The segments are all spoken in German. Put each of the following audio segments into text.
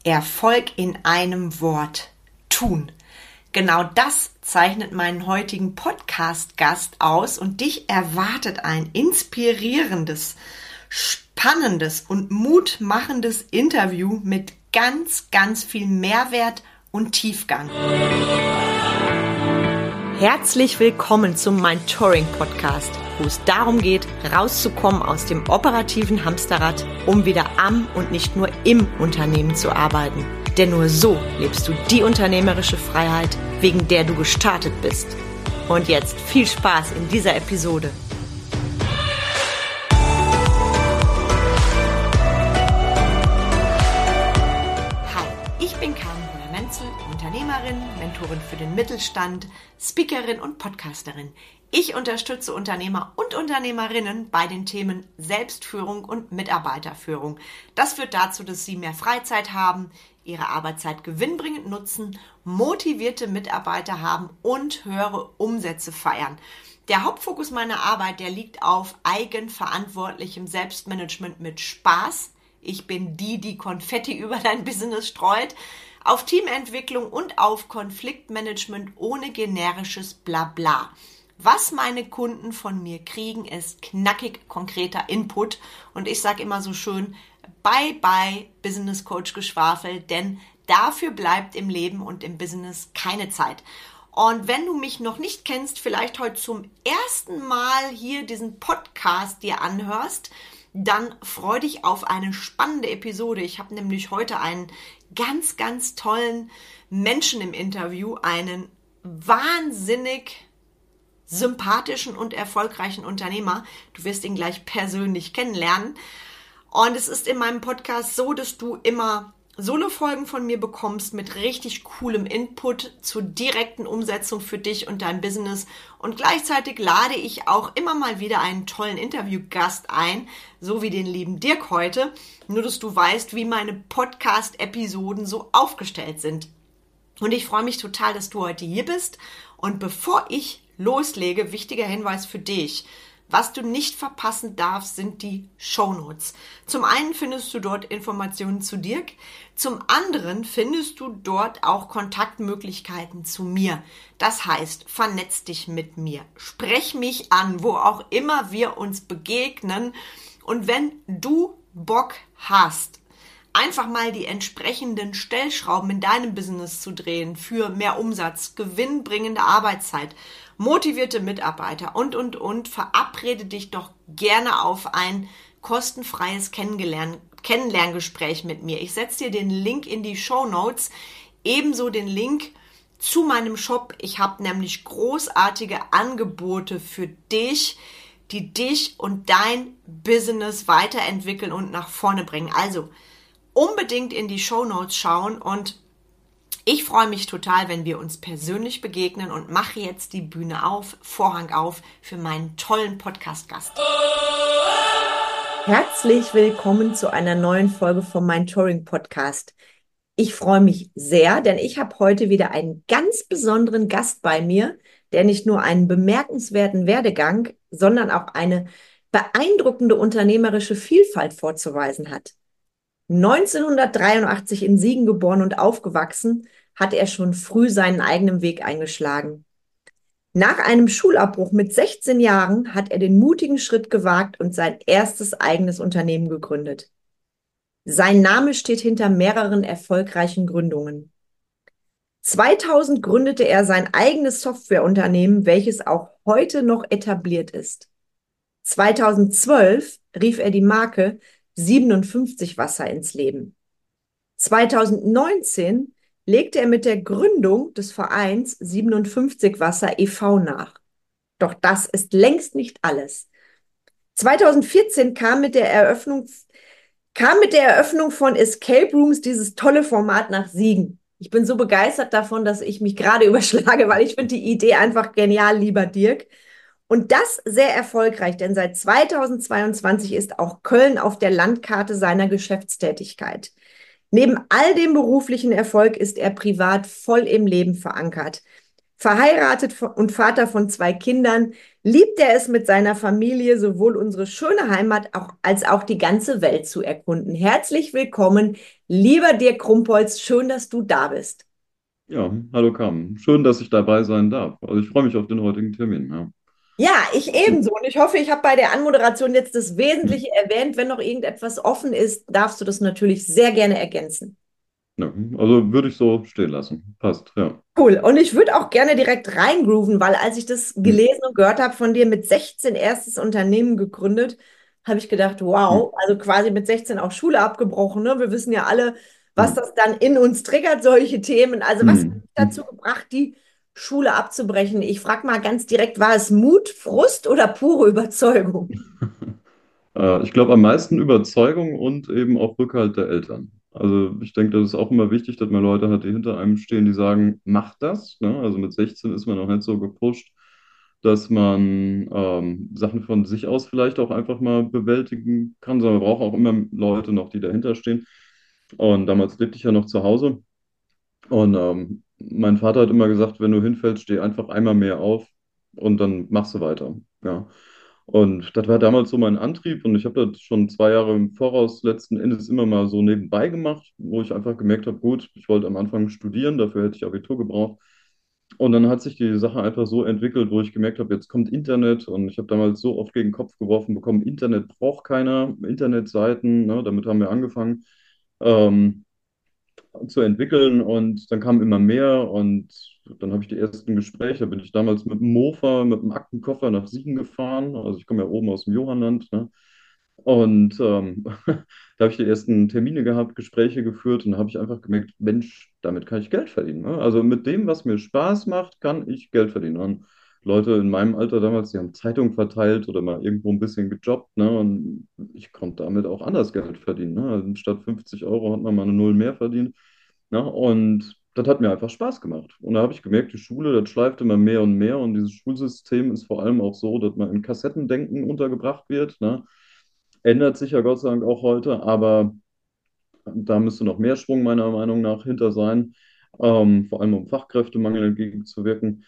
Erfolg in einem Wort: tun. Genau das zeichnet meinen heutigen Podcast-Gast aus und dich erwartet ein inspirierendes, spannendes und mutmachendes Interview mit ganz, ganz viel Mehrwert und Tiefgang. Herzlich willkommen zum Mentoring-Podcast, wo es darum geht, rauszukommen aus dem operativen Hamsterrad, um wieder am und nicht nur im Unternehmen zu arbeiten. Denn nur so lebst du die unternehmerische Freiheit, wegen der du gestartet bist. Und jetzt viel Spaß in dieser Episode. Unternehmerin, Mentorin für den Mittelstand, Speakerin und Podcasterin. Ich unterstütze Unternehmer und Unternehmerinnen bei den Themen Selbstführung und Mitarbeiterführung. Das führt dazu, dass sie mehr Freizeit haben, ihre Arbeitszeit gewinnbringend nutzen, motivierte Mitarbeiter haben und höhere Umsätze feiern. Der Hauptfokus meiner Arbeit, der liegt auf eigenverantwortlichem Selbstmanagement mit Spaß. Ich bin die Konfetti über dein Business streut, auf Teamentwicklung und auf Konfliktmanagement ohne generisches Blabla. Was meine Kunden von mir kriegen, ist knackig konkreter Input. Und ich sage immer so schön, bye Business Coach Geschwafel, denn dafür bleibt im Leben und im Business keine Zeit. Und wenn du mich noch nicht kennst, vielleicht heute zum ersten Mal hier diesen Podcast dir anhörst, dann freu dich auf eine spannende Episode. Ich habe nämlich heute einen ganz, ganz tollen Menschen im Interview, einen wahnsinnig sympathischen und erfolgreichen Unternehmer. Du wirst ihn gleich persönlich kennenlernen. Und es ist in meinem Podcast so, dass du immer Solo-Folgen von mir bekommst mit richtig coolem Input zur direkten Umsetzung für dich und dein Business. Und gleichzeitig lade ich auch immer mal wieder einen tollen Interviewgast ein, so wie den lieben Dirk heute. Nur, dass du weißt, wie meine Podcast-Episoden so aufgestellt sind. Und ich freue mich total, dass du heute hier bist. Und bevor ich loslege, wichtiger Hinweis für dich. Was du nicht verpassen darfst, sind die Shownotes. Zum einen findest du dort Informationen zu Dirk, zum anderen findest du dort auch Kontaktmöglichkeiten zu mir. Das heißt, vernetz dich mit mir, sprech mich an, wo auch immer wir uns begegnen. Und wenn du Bock hast, einfach mal die entsprechenden Stellschrauben in deinem Business zu drehen für mehr Umsatz, gewinnbringende Arbeitszeit, motivierte Mitarbeiter und, verabrede dich doch gerne auf ein kostenfreies Kennenlerngespräch mit mir. Ich setze dir den Link in die Shownotes, ebenso den Link zu meinem Shop. Ich habe nämlich großartige Angebote für dich, die dich und dein Business weiterentwickeln und nach vorne bringen. Also unbedingt in die Shownotes schauen und ich freue mich total, wenn wir uns persönlich begegnen und mache jetzt die Bühne auf, Vorhang auf für meinen tollen Podcast-Gast. Herzlich willkommen zu einer neuen Folge vom Mentoring-Podcast. Ich freue mich sehr, denn ich habe heute wieder einen ganz besonderen Gast bei mir, der nicht nur einen bemerkenswerten Werdegang, sondern auch eine beeindruckende unternehmerische Vielfalt vorzuweisen hat. 1983 in Siegen geboren und aufgewachsen, hat er schon früh seinen eigenen Weg eingeschlagen. Nach einem Schulabbruch mit 16 Jahren hat er den mutigen Schritt gewagt und sein erstes eigenes Unternehmen gegründet. Sein Name steht hinter mehreren erfolgreichen Gründungen. 2000 gründete er sein eigenes Softwareunternehmen, welches auch heute noch etabliert ist. 2012 rief er die Marke 57 Wasser ins Leben. 2019 legte er mit der Gründung des Vereins 57 Wasser e.V. nach. Doch das ist längst nicht alles. 2014 kam mit der Eröffnung von Escape Rooms dieses tolle Format nach Siegen. Ich bin so begeistert davon, dass ich mich gerade überschlage, weil ich finde die Idee einfach genial, lieber Dirk. Und das sehr erfolgreich, denn seit 2022 ist auch Köln auf der Landkarte seiner Geschäftstätigkeit. Neben all dem beruflichen Erfolg ist er privat voll im Leben verankert. Verheiratet und Vater von 2 Kindern, liebt er es mit seiner Familie, sowohl unsere schöne Heimat als auch die ganze Welt zu erkunden. Herzlich willkommen, lieber Dirk Krumpholz. Schön, dass du da bist. Ja, hallo Carmen. Schön, dass ich dabei sein darf. Also ich freue mich auf den heutigen Termin. Ja. Ja, ich ebenso. Und ich hoffe, ich habe bei der Anmoderation jetzt das Hm. Wesentliche erwähnt. Wenn noch irgendetwas offen ist, darfst du das natürlich sehr gerne ergänzen. Ja, also würde ich so stehen lassen. Passt, ja. Cool. Und ich würde auch gerne direkt reingrooven, weil als ich das Hm. gelesen und gehört habe, von dir mit 16 erstes Unternehmen gegründet, habe ich gedacht, Hm. wow, also quasi mit 16 auch Schule abgebrochen. Ne? Wir wissen ja alle, was Hm. das dann in uns triggert, solche Themen. Also was hat Hm. dich Hm. dazu gebracht, die Schule abzubrechen? Ich frage mal ganz direkt, war es Mut, Frust oder pure Überzeugung? Ich glaube am meisten Überzeugung und eben auch Rückhalt der Eltern. Also ich denke, das ist auch immer wichtig, dass man Leute hat, die hinter einem stehen, die sagen, mach das. Ne? Also mit 16 ist man noch nicht so gepusht, dass man Sachen von sich aus vielleicht auch einfach mal bewältigen kann, sondern man braucht auch immer Leute noch, die dahinter stehen. Und damals lebte ich ja noch zu Hause. Und mein Vater hat immer gesagt, wenn du hinfällst, steh einfach einmal mehr auf und dann machst du weiter. Ja. Und das war damals so mein Antrieb und ich habe das schon 2 Jahre im Voraus letzten Endes immer mal so nebenbei gemacht, wo ich einfach gemerkt habe, gut, ich wollte am Anfang studieren, dafür hätte ich Abitur gebraucht. Und dann hat sich die Sache einfach so entwickelt, wo ich gemerkt habe, jetzt kommt Internet und ich habe damals so oft gegen den Kopf geworfen bekommen, Internet braucht keiner, Internetseiten, ne, damit haben wir angefangen. Ähm, zu entwickeln und dann kam immer mehr und dann habe ich die ersten Gespräche. Da bin ich damals mit dem Mofa, mit dem Aktenkoffer nach Siegen gefahren. Also ich komme ja oben aus dem Johannland. Ne? Und da habe ich die ersten Termine gehabt, Gespräche geführt und da habe ich einfach gemerkt, Mensch, damit kann ich Geld verdienen. Ne? Also mit dem, was mir Spaß macht, kann ich Geld verdienen. Und Leute in meinem Alter damals, die haben Zeitungen verteilt oder mal irgendwo ein bisschen gejobbt. Ne? Und ich konnte damit auch anders Geld verdienen. Ne? Also statt 50 Euro hat man mal eine Null mehr verdient. Ne? Und das hat mir einfach Spaß gemacht. Und da habe ich gemerkt, die Schule, das schleift immer mehr und mehr. Und dieses Schulsystem ist vor allem auch so, dass man in Kassettendenken untergebracht wird. Ne? Ändert sich ja Gott sei Dank auch heute, aber da müsste noch mehr Schwung meiner Meinung nach hinter sein, vor allem um Fachkräftemangel entgegenzuwirken,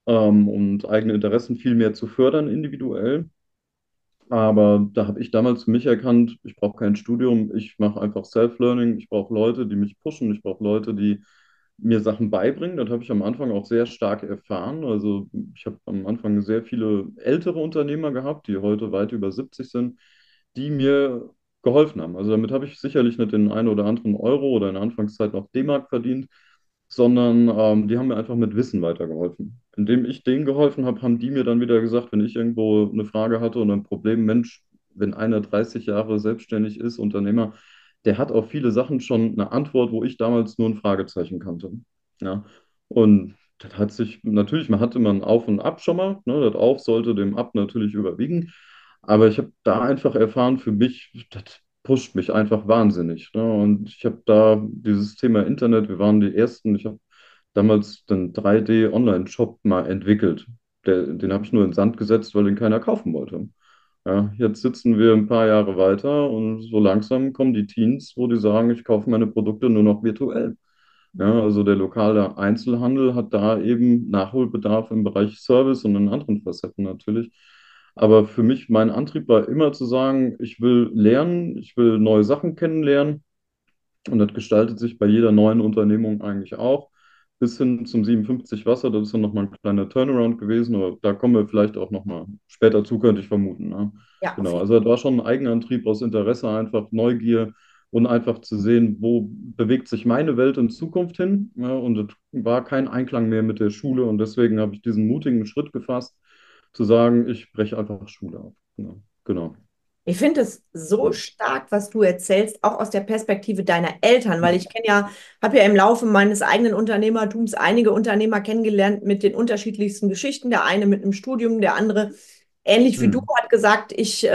und eigene Interessen viel mehr zu fördern individuell. Aber da habe ich damals für mich erkannt, ich brauche kein Studium, ich mache einfach Self-Learning, ich brauche Leute, die mich pushen, ich brauche Leute, die mir Sachen beibringen. Das habe ich am Anfang auch sehr stark erfahren. Also ich habe am Anfang sehr viele ältere Unternehmer gehabt, die heute weit über 70 sind, die mir geholfen haben. Also damit habe ich sicherlich nicht den einen oder anderen Euro oder in der Anfangszeit noch D-Mark verdient, sondern die haben mir einfach mit Wissen weitergeholfen. Indem ich denen geholfen habe, haben die mir dann wieder gesagt, wenn ich irgendwo eine Frage hatte oder ein Problem, Mensch, wenn einer 30 Jahre selbstständig ist, Unternehmer, der hat auf viele Sachen schon eine Antwort, wo ich damals nur ein Fragezeichen kannte. Ja. Und das hat sich, natürlich, man hatte immer ein Auf und Ab schon mal, ne, das Auf sollte dem Ab natürlich überwiegen, aber ich habe da einfach erfahren, für mich, das pusht mich einfach wahnsinnig. Ne? Und ich habe da dieses Thema Internet, wir waren die Ersten, ich habe damals den 3D-Online-Shop mal entwickelt. Den habe ich nur in den Sand gesetzt, weil den keiner kaufen wollte. Ja, jetzt sitzen wir ein paar Jahre weiter und so langsam kommen die Teens, wo die sagen, ich kaufe meine Produkte nur noch virtuell. Ja, also der lokale Einzelhandel hat da eben Nachholbedarf im Bereich Service und in anderen Facetten natürlich. Aber für mich, mein Antrieb war immer zu sagen, ich will lernen, ich will neue Sachen kennenlernen. Und das gestaltet sich bei jeder neuen Unternehmung eigentlich auch. Bis hin zum 57 Wasser, das ist dann nochmal ein kleiner Turnaround gewesen, aber da kommen wir vielleicht auch nochmal später zu, könnte ich vermuten. Ne? Ja, auf Genau, jeden also das war schon ein Eigenantrieb aus Interesse, einfach Neugier und einfach zu sehen, wo bewegt sich meine Welt in Zukunft hin. Ja, und es war kein Einklang mehr mit der Schule und deswegen habe ich diesen mutigen Schritt gefasst, zu sagen, ich breche einfach Schule auf. Ja, genau. Ich finde es so stark, was du erzählst, auch aus der Perspektive deiner Eltern, weil ich kenne ja, habe ja im Laufe meines eigenen Unternehmertums einige Unternehmer kennengelernt mit den unterschiedlichsten Geschichten. Der eine mit einem Studium, der andere ähnlich wie du Hm. hat gesagt,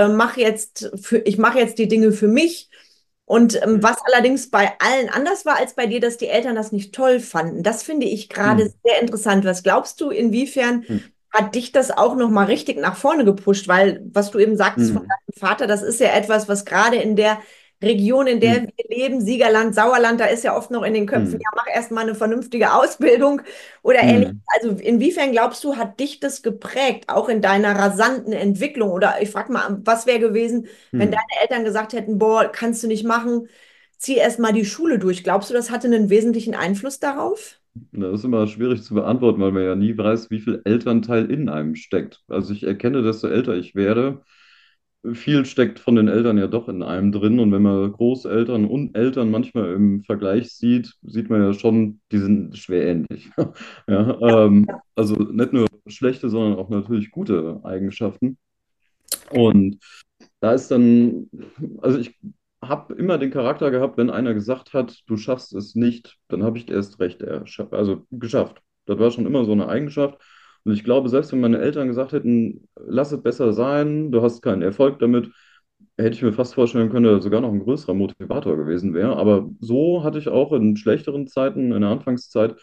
ich mache jetzt die Dinge für mich. Und Hm. was allerdings bei allen anders war als bei dir, dass die Eltern das nicht toll fanden. Das finde ich gerade Hm. sehr interessant. Was glaubst du, inwiefern Hm. hat dich das auch noch mal richtig nach vorne gepusht? Weil, was du eben sagtest von Hm. deinem Vater, das ist ja etwas, was gerade in der Region, in der Hm, wir leben, Siegerland, Sauerland, da ist ja oft noch in den Köpfen, hm, ja, mach erst mal eine vernünftige Ausbildung oder ähnlich. hm, Also inwiefern glaubst du, hat dich das geprägt, auch in deiner rasanten Entwicklung? Oder ich frage mal, was wäre gewesen, wenn hm. deine Eltern gesagt hätten, boah, kannst du nicht machen, zieh erst mal die Schule durch. Glaubst du, das hatte einen wesentlichen Einfluss darauf? Das ist immer schwierig zu beantworten, weil man ja nie weiß, wie viel Elternteil in einem steckt. Also ich erkenne, desto älter ich werde, viel steckt von den Eltern ja doch in einem drin. Und wenn man Großeltern und Eltern manchmal im Vergleich sieht, sieht man ja schon, die sind schwer ähnlich. Ja, also nicht nur schlechte, sondern auch natürlich gute Eigenschaften. Und da ist dann, also ich habe immer den Charakter gehabt, wenn einer gesagt hat, du schaffst es nicht, dann habe ich erst recht also geschafft. Das war schon immer so eine Eigenschaft. Und ich glaube, selbst wenn meine Eltern gesagt hätten, lass es besser sein, du hast keinen Erfolg damit, hätte ich mir fast vorstellen können, dass er sogar noch ein größerer Motivator gewesen wäre. Aber so hatte ich auch in schlechteren Zeiten, in der Anfangszeit,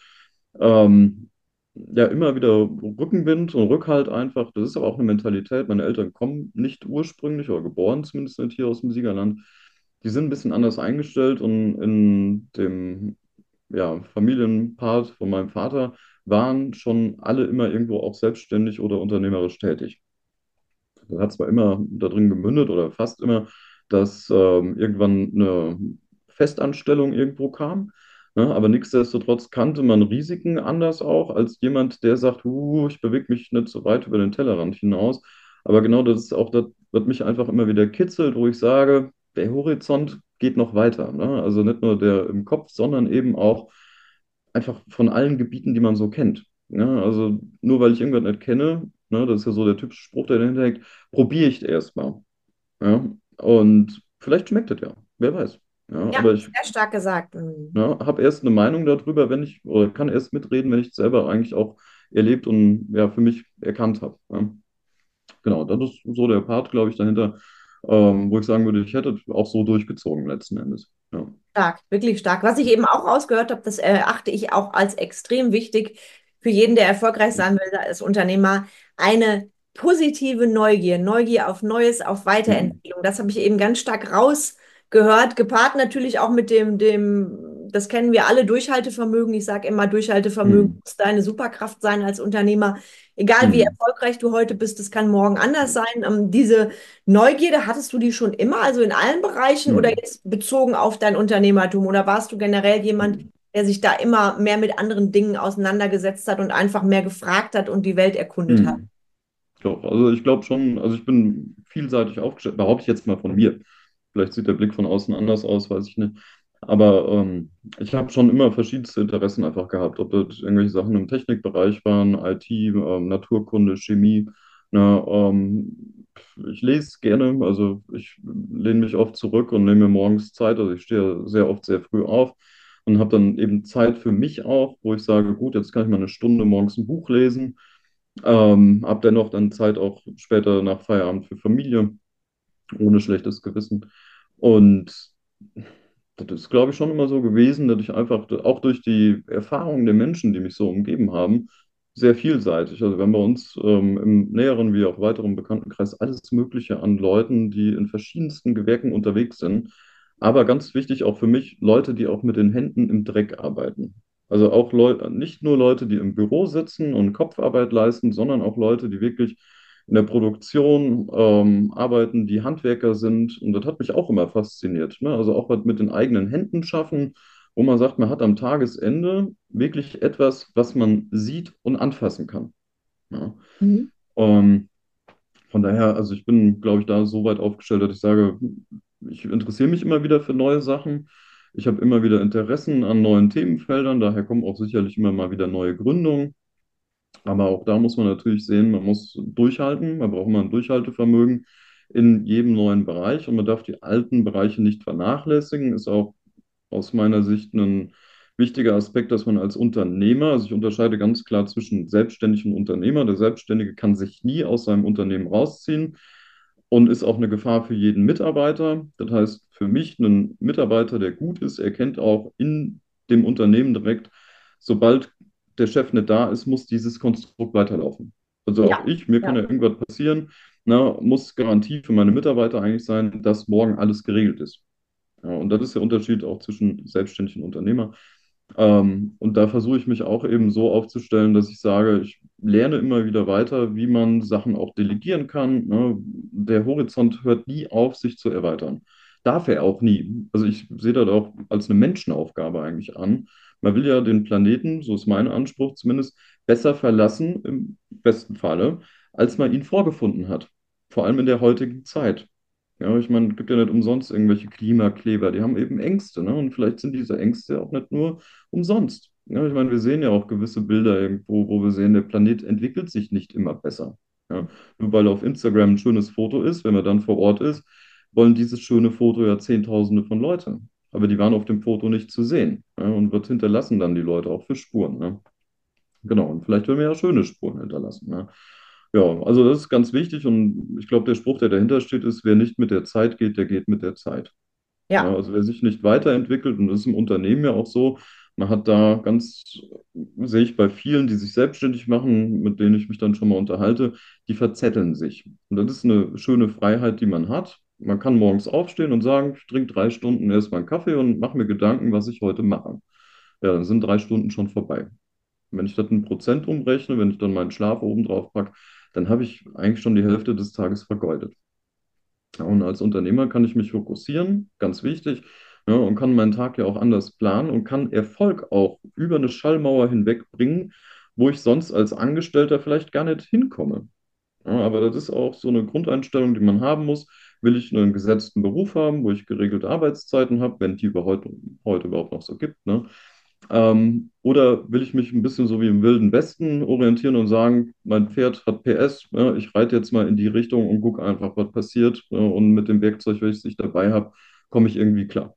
ähm, ja, immer wieder Rückenwind und Rückhalt einfach. Das ist aber auch eine Mentalität. Meine Eltern kommen nicht ursprünglich oder geboren zumindest nicht hier aus dem Siegerland. Die sind ein bisschen anders eingestellt und in dem ja, Familienpart von meinem Vater waren schon alle immer irgendwo auch selbstständig oder unternehmerisch tätig. Das hat zwar immer da drin gemündet oder fast immer, dass irgendwann eine Festanstellung irgendwo kam, ne? Aber nichtsdestotrotz kannte man Risiken anders auch als jemand, der sagt, ich bewege mich nicht so weit über den Tellerrand hinaus. Aber genau das ist auch das, was mich einfach immer wieder kitzelt, wo ich sage, der Horizont geht noch weiter. Ne? Also nicht nur der im Kopf, sondern eben auch einfach von allen Gebieten, die man so kennt. Ne? Also nur weil ich irgendwas nicht kenne, ne, das ist ja so der typische Spruch, der dahinter hängt, probiere ich erst mal. Ja? Und vielleicht schmeckt es ja, wer weiß. Ja, Ja, aber ich sehr stark gesagt. Mhm. habe erst eine Meinung darüber, wenn ich, oder kann erst mitreden, wenn ich es selber eigentlich auch erlebt und ja, für mich erkannt habe. Ja? Genau, das ist so der Part, glaube ich, dahinter, wo ich sagen würde, ich hätte auch so durchgezogen letzten Endes. Ja. Stark, wirklich stark. Was ich eben auch rausgehört habe, das erachte ich auch als extrem wichtig für jeden, der erfolgreich sein will als Unternehmer, eine positive Neugier, Neugier auf Neues, auf Hm. Weiterentwicklung. Das habe ich eben ganz stark rausgehört, gepaart natürlich auch mit das kennen wir alle, Durchhaltevermögen. Ich sage immer, Durchhaltevermögen Hm. muss deine Superkraft sein als Unternehmer. Egal wie Hm. erfolgreich du heute bist, das kann morgen anders sein. Diese Neugierde, hattest du die schon immer, also in allen Bereichen oder Hm. jetzt bezogen auf dein Unternehmertum? Oder warst du generell jemand, Hm. der sich da immer mehr mit anderen Dingen auseinandergesetzt hat und einfach mehr gefragt hat und die Welt erkundet hat? Hm. Doch, also ich glaube schon, also ich bin vielseitig aufgestellt, behaupte ich jetzt mal von mir. Vielleicht sieht der Blick von außen anders aus, weiß ich nicht. Aber ich habe schon immer verschiedenste Interessen einfach gehabt, ob das irgendwelche Sachen im Technikbereich waren, IT, Naturkunde, Chemie. Ne, ich lese gerne, also ich lehne mich oft zurück und nehme mir morgens Zeit. Also ich stehe sehr oft sehr früh auf und habe dann eben Zeit für mich auch, wo ich sage, gut, jetzt kann ich mal eine Stunde morgens ein Buch lesen. Hab dennoch dann Zeit auch später nach Feierabend für Familie, ohne schlechtes Gewissen. Und das ist, glaube ich, schon immer so gewesen, dass ich einfach auch durch die Erfahrungen der Menschen, die mich so umgeben haben, sehr vielseitig. Also wir haben bei uns im näheren wie auch weiteren Bekanntenkreis alles Mögliche an Leuten, die in verschiedensten Gewerken unterwegs sind. Aber ganz wichtig auch für mich, Leute, die auch mit den Händen im Dreck arbeiten. Also auch Leute, nicht nur Leute, die im Büro sitzen und Kopfarbeit leisten, sondern auch Leute, die wirklich in der Produktion arbeiten, die Handwerker sind. Und das hat mich auch immer fasziniert. Ne? Also auch was mit den eigenen Händen schaffen, wo man sagt, man hat am Tagesende wirklich etwas, was man sieht und anfassen kann. Ja? Mhm. Ähm, von daher, also ich bin, glaube ich, da so weit aufgestellt, dass ich sage, ich interessiere mich immer wieder für neue Sachen. Ich habe immer wieder Interessen an neuen Themenfeldern, daher kommen auch sicherlich immer mal wieder neue Gründungen. Aber auch da muss man natürlich sehen, man muss durchhalten, man braucht immer ein Durchhaltevermögen in jedem neuen Bereich und man darf die alten Bereiche nicht vernachlässigen. Ist auch aus meiner Sicht ein wichtiger Aspekt, dass man als Unternehmer, also ich unterscheide ganz klar zwischen selbstständig und Unternehmer. Der Selbstständige kann sich nie aus seinem Unternehmen rausziehen und ist auch eine Gefahr für jeden Mitarbeiter. Das heißt, für mich ein Mitarbeiter, der gut ist, erkennt auch in dem Unternehmen direkt, sobald der Chef nicht da ist, muss dieses Konstrukt weiterlaufen. Also Ja, auch ich, mir kann ja. ja irgendwas passieren, na, muss Garantie für meine Mitarbeiter eigentlich sein, dass morgen alles geregelt ist. Ja, und das ist der Unterschied auch zwischen selbstständigen Unternehmer. Und da versuche ich mich auch eben so aufzustellen, dass ich sage, ich lerne immer wieder weiter, wie man Sachen auch delegieren kann. Ne? Der Horizont hört nie auf, sich zu erweitern. Darf er auch nie. Also ich sehe das auch als eine Menschenaufgabe eigentlich an. Man will ja den Planeten, so ist mein Anspruch zumindest, besser verlassen, im besten Falle, als man ihn vorgefunden hat. Vor allem in der heutigen Zeit. Ja, ich meine, es gibt ja nicht umsonst irgendwelche Klimakleber, die haben eben Ängste, ne? Und vielleicht sind diese Ängste ja auch nicht nur umsonst. Ja, ich meine, wir sehen ja auch gewisse Bilder irgendwo, wo wir sehen, der Planet entwickelt sich nicht immer besser. Ja, nur weil auf Instagram ein schönes Foto ist, wenn man dann vor Ort ist, wollen dieses schöne Foto ja Zehntausende von Leuten. Aber die waren auf dem Foto nicht zu sehen. Ja, und was hinterlassen dann die Leute auch für Spuren? Ne? Genau, und vielleicht will man ja schöne Spuren hinterlassen. Ne? Ja, also das ist ganz wichtig und ich glaube, der Spruch, der dahinter steht, ist, wer nicht mit der Zeit geht, der geht mit der Zeit. Ja, Ja. also wer sich nicht weiterentwickelt, und das ist im Unternehmen ja auch so, man hat da ganz, sehe ich bei vielen, die sich selbstständig machen, mit denen ich mich dann schon mal unterhalte, die verzetteln sich. Und das ist eine schöne Freiheit, die man hat. Man kann morgens aufstehen und sagen, ich trinke 3 Stunden erstmal einen Kaffee und mache mir Gedanken, was ich heute mache. Ja, dann sind 3 Stunden schon vorbei. Wenn ich das in Prozent umrechne, wenn ich dann meinen Schlaf oben drauf packe, dann habe ich eigentlich schon die Hälfte des Tages vergeudet. Ja, und als Unternehmer kann ich mich fokussieren, ganz wichtig, ja, und kann meinen Tag ja auch anders planen und kann Erfolg auch über eine Schallmauer hinwegbringen, wo ich sonst als Angestellter vielleicht gar nicht hinkomme. Ja, aber das ist auch so eine Grundeinstellung, die man haben muss. Will ich einen gesetzten Beruf haben, wo ich geregelte Arbeitszeiten habe, wenn die heute überhaupt noch so gibt, ne? Oder will ich mich ein bisschen so wie im Wilden Westen orientieren und sagen, mein Pferd hat PS, ja, ich reite jetzt mal in die Richtung und gucke einfach, was passiert. Ja, und mit dem Werkzeug, welches ich dabei habe, komme ich irgendwie klar.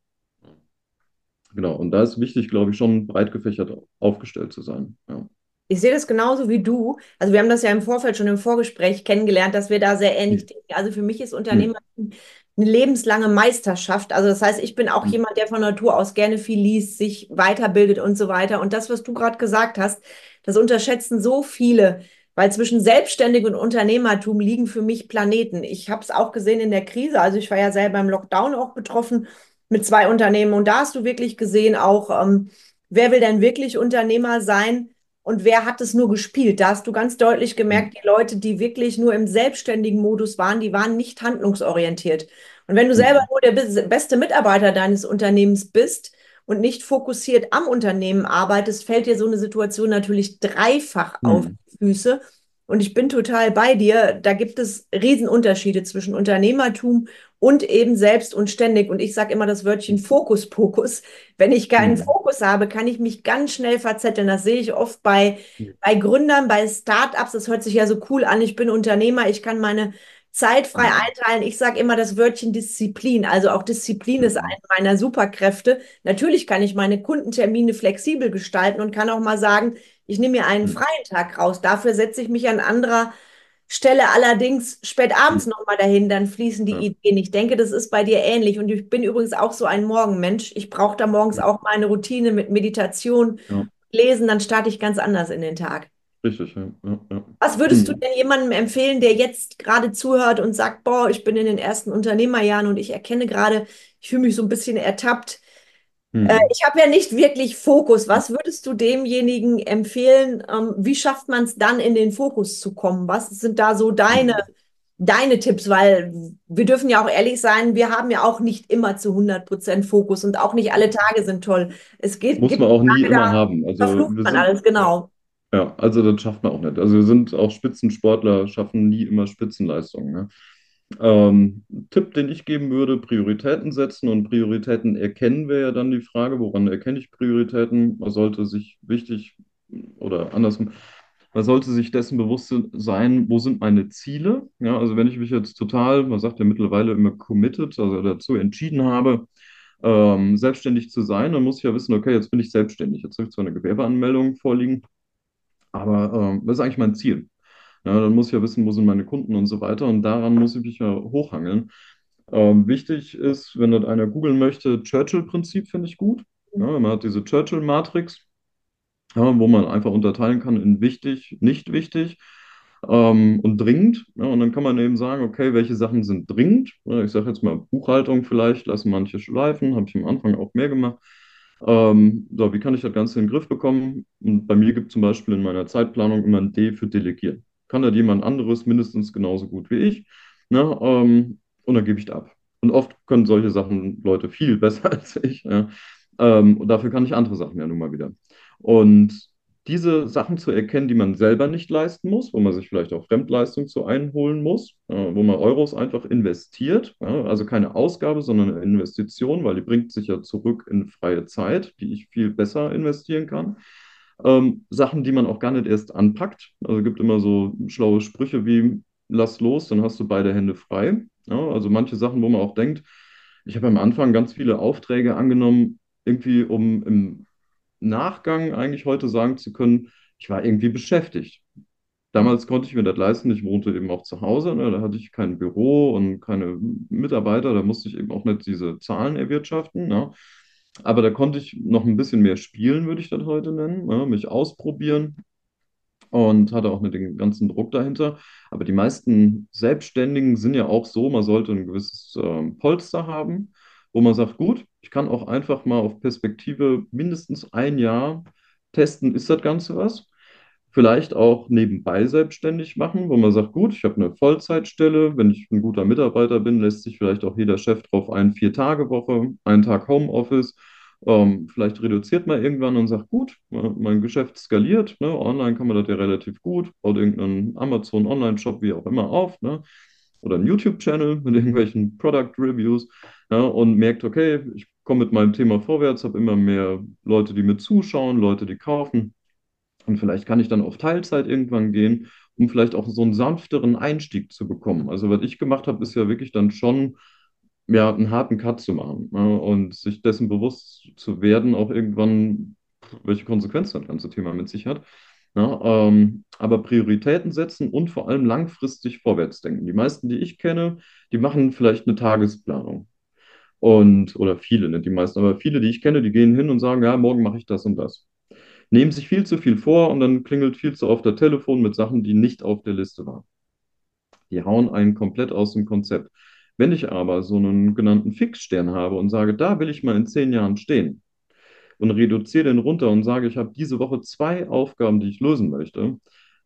Genau, und da ist wichtig, glaube ich, schon breit gefächert aufgestellt zu sein. Ja. Ich sehe das genauso wie du. Also wir haben das ja im Vorfeld schon im Vorgespräch kennengelernt, dass wir da sehr ähnlich Hm. denken. Also für mich ist Hm. Unternehmertum eine lebenslange Meisterschaft. Also das heißt, ich bin auch Hm. jemand, der von Natur aus gerne viel liest, sich weiterbildet und so weiter. Und das, was du gerade gesagt hast, das unterschätzen so viele, weil zwischen Selbstständig und Unternehmertum liegen für mich Planeten. Ich habe es auch gesehen in der Krise. Also ich war ja selber im Lockdown auch betroffen mit 2 Unternehmen. Und da hast du wirklich gesehen, auch wer will denn wirklich Unternehmer sein? Und wer hat es nur gespielt? Da hast du ganz deutlich Hm. gemerkt, die Leute, die wirklich nur im selbstständigen Modus waren, die waren nicht handlungsorientiert. Und wenn du selber Hm. nur der beste Mitarbeiter deines Unternehmens bist und nicht fokussiert am Unternehmen arbeitest, fällt dir so eine Situation natürlich dreifach auf Hm. die Füße. Und ich bin total bei dir. Da gibt es Riesenunterschiede zwischen Unternehmertum und eben selbst und ständig. Und ich sage immer das Wörtchen Fokus. Wenn ich keinen Hm. Fokus habe, kann ich mich ganz schnell verzetteln. Das sehe ich oft bei Gründern, bei Startups. Das hört sich ja so cool an. Ich bin Unternehmer, ich kann meine Zeit frei Hm. einteilen. Ich sage immer das Wörtchen Disziplin. Also auch Disziplin ist Hm. eine meiner Superkräfte. Natürlich kann ich meine Kundentermine flexibel gestalten und kann auch mal sagen, ich nehme mir einen Hm. freien Tag raus. Dafür setze ich mich an anderer Stelle allerdings spät abends Hm. nochmal dahin, dann fließen die Ja. Ideen. Ich denke, das ist bei dir ähnlich. Und ich bin übrigens auch so ein Morgenmensch. Ich brauche da morgens Hm. auch meine Routine mit Meditation, Ja. Lesen, dann starte ich ganz anders in den Tag. Richtig, ja. Ja. Ja. Was würdest du Hm. denn jemandem empfehlen, der jetzt gerade zuhört und sagt, boah, ich bin in den ersten Unternehmerjahren und ich erkenne gerade, ich fühle mich so ein bisschen ertappt. Hm. Ich habe ja nicht wirklich Fokus. Was würdest du demjenigen empfehlen? Wie schafft man es dann, in den Fokus zu kommen? Was sind da so Hm. deine Tipps? Weil wir dürfen ja auch ehrlich sein, wir haben ja auch nicht immer zu 100% Fokus und auch nicht alle Tage sind toll. Muss Gibt man auch nie Tage, immer da haben. Also verflucht wir man sind, alles, ja, genau. ja, also das schafft man auch nicht. Also wir sind auch Spitzensportler, schaffen nie immer Spitzenleistungen. Ne? Tipp, den ich geben würde, Prioritäten setzen und Prioritäten erkennen wäre ja dann die Frage, woran erkenne ich Prioritäten? Man sollte sich wichtig oder andersrum, man sollte sich dessen bewusst sein, wo sind meine Ziele? Ja, also wenn ich mich jetzt total, man sagt ja mittlerweile immer committed, also dazu entschieden habe, selbstständig zu sein, dann muss ich ja wissen, okay, jetzt bin ich selbstständig. Jetzt habe ich zwar eine Gewerbeanmeldung vorliegen, aber was ist eigentlich mein Ziel? Ja, dann muss ich ja wissen, wo sind meine Kunden und so weiter. Und daran muss ich mich ja hochhangeln. Wichtig ist, wenn das einer googeln möchte, Churchill-Prinzip finde ich gut. Ja, man hat diese Churchill-Matrix, ja, wo man einfach unterteilen kann in wichtig, nicht wichtig. und dringend. Ja, und dann kann man eben sagen, okay, welche Sachen sind dringend? Ja, ich sage jetzt mal Buchhaltung vielleicht, lassen manche schleifen, habe ich am Anfang auch mehr gemacht. So, wie kann ich das Ganze in den Griff bekommen? Und bei mir gibt es zum Beispiel in meiner Zeitplanung immer ein D für Delegieren. Kann das jemand anderes mindestens genauso gut wie ich? Ne? Und dann gebe ich das ab. Und oft können solche Sachen Leute viel besser als ich. Ja? Und dafür kann ich andere Sachen ja nun mal wieder. Und diese Sachen zu erkennen, die man selber nicht leisten muss, wo man sich vielleicht auch Fremdleistung zu einholen muss, wo man Euros einfach investiert, ja, also keine Ausgabe, sondern eine Investition, weil die bringt sich ja zurück in freie Zeit, die ich viel besser investieren kann. Sachen, die man auch gar nicht erst anpackt. Also es gibt immer so schlaue Sprüche wie lass los, dann hast du beide Hände frei. Ja, also manche Sachen, wo man auch denkt, ich habe am Anfang ganz viele Aufträge angenommen, irgendwie um im Nachgang eigentlich heute sagen zu können, ich war irgendwie beschäftigt. Damals konnte ich mir das leisten. Ich wohnte eben auch zu Hause. Ne? Da hatte ich kein Büro und keine Mitarbeiter. Da musste ich eben auch nicht diese Zahlen erwirtschaften. Ne? Aber da konnte ich noch ein bisschen mehr spielen, würde ich das heute nennen. Ne? Mich ausprobieren und hatte auch nicht den ganzen Druck dahinter. Aber die meisten Selbstständigen sind ja auch so, man sollte ein gewisses Polster haben, wo man sagt, gut, ich kann auch einfach mal auf Perspektive mindestens ein Jahr testen, ist das Ganze was? Vielleicht auch nebenbei selbstständig machen, wo man sagt, gut, ich habe eine Vollzeitstelle, wenn ich ein guter Mitarbeiter bin, lässt sich vielleicht auch jeder Chef drauf ein, 4-Tage-Woche, einen Tag Homeoffice. Vielleicht reduziert man irgendwann und sagt, gut, mein Geschäft skaliert, ne? Online kann man das ja relativ gut, baut irgendeinen Amazon-Online-Shop, wie auch immer auf, ne? Oder einen YouTube-Channel mit irgendwelchen Product-Reviews, ja? Und merkt, okay, ich komme mit meinem Thema vorwärts, habe immer mehr Leute, die mir zuschauen, Leute, die kaufen. Und vielleicht kann ich dann auf Teilzeit irgendwann gehen, um vielleicht auch so einen sanfteren Einstieg zu bekommen. Also was ich gemacht habe, ist ja wirklich dann schon ja, einen harten Cut zu machen, ne? Und sich dessen bewusst zu werden, auch irgendwann, welche Konsequenzen das ganze Thema mit sich hat. Ne? Aber Prioritäten setzen und vor allem langfristig vorwärts denken. Die meisten, die ich kenne, die machen vielleicht eine Tagesplanung. Oder viele, nicht die meisten, aber viele, die ich kenne, die gehen hin und sagen, ja, morgen mache ich das und das, nehmen sich viel zu viel vor und dann klingelt viel zu oft der Telefon mit Sachen, die nicht auf der Liste waren. Die hauen einen komplett aus dem Konzept. Wenn ich aber so einen genannten Fixstern habe und sage, da will ich mal in 10 Jahren stehen und reduziere den runter und sage, ich habe diese Woche 2 Aufgaben, die ich lösen möchte,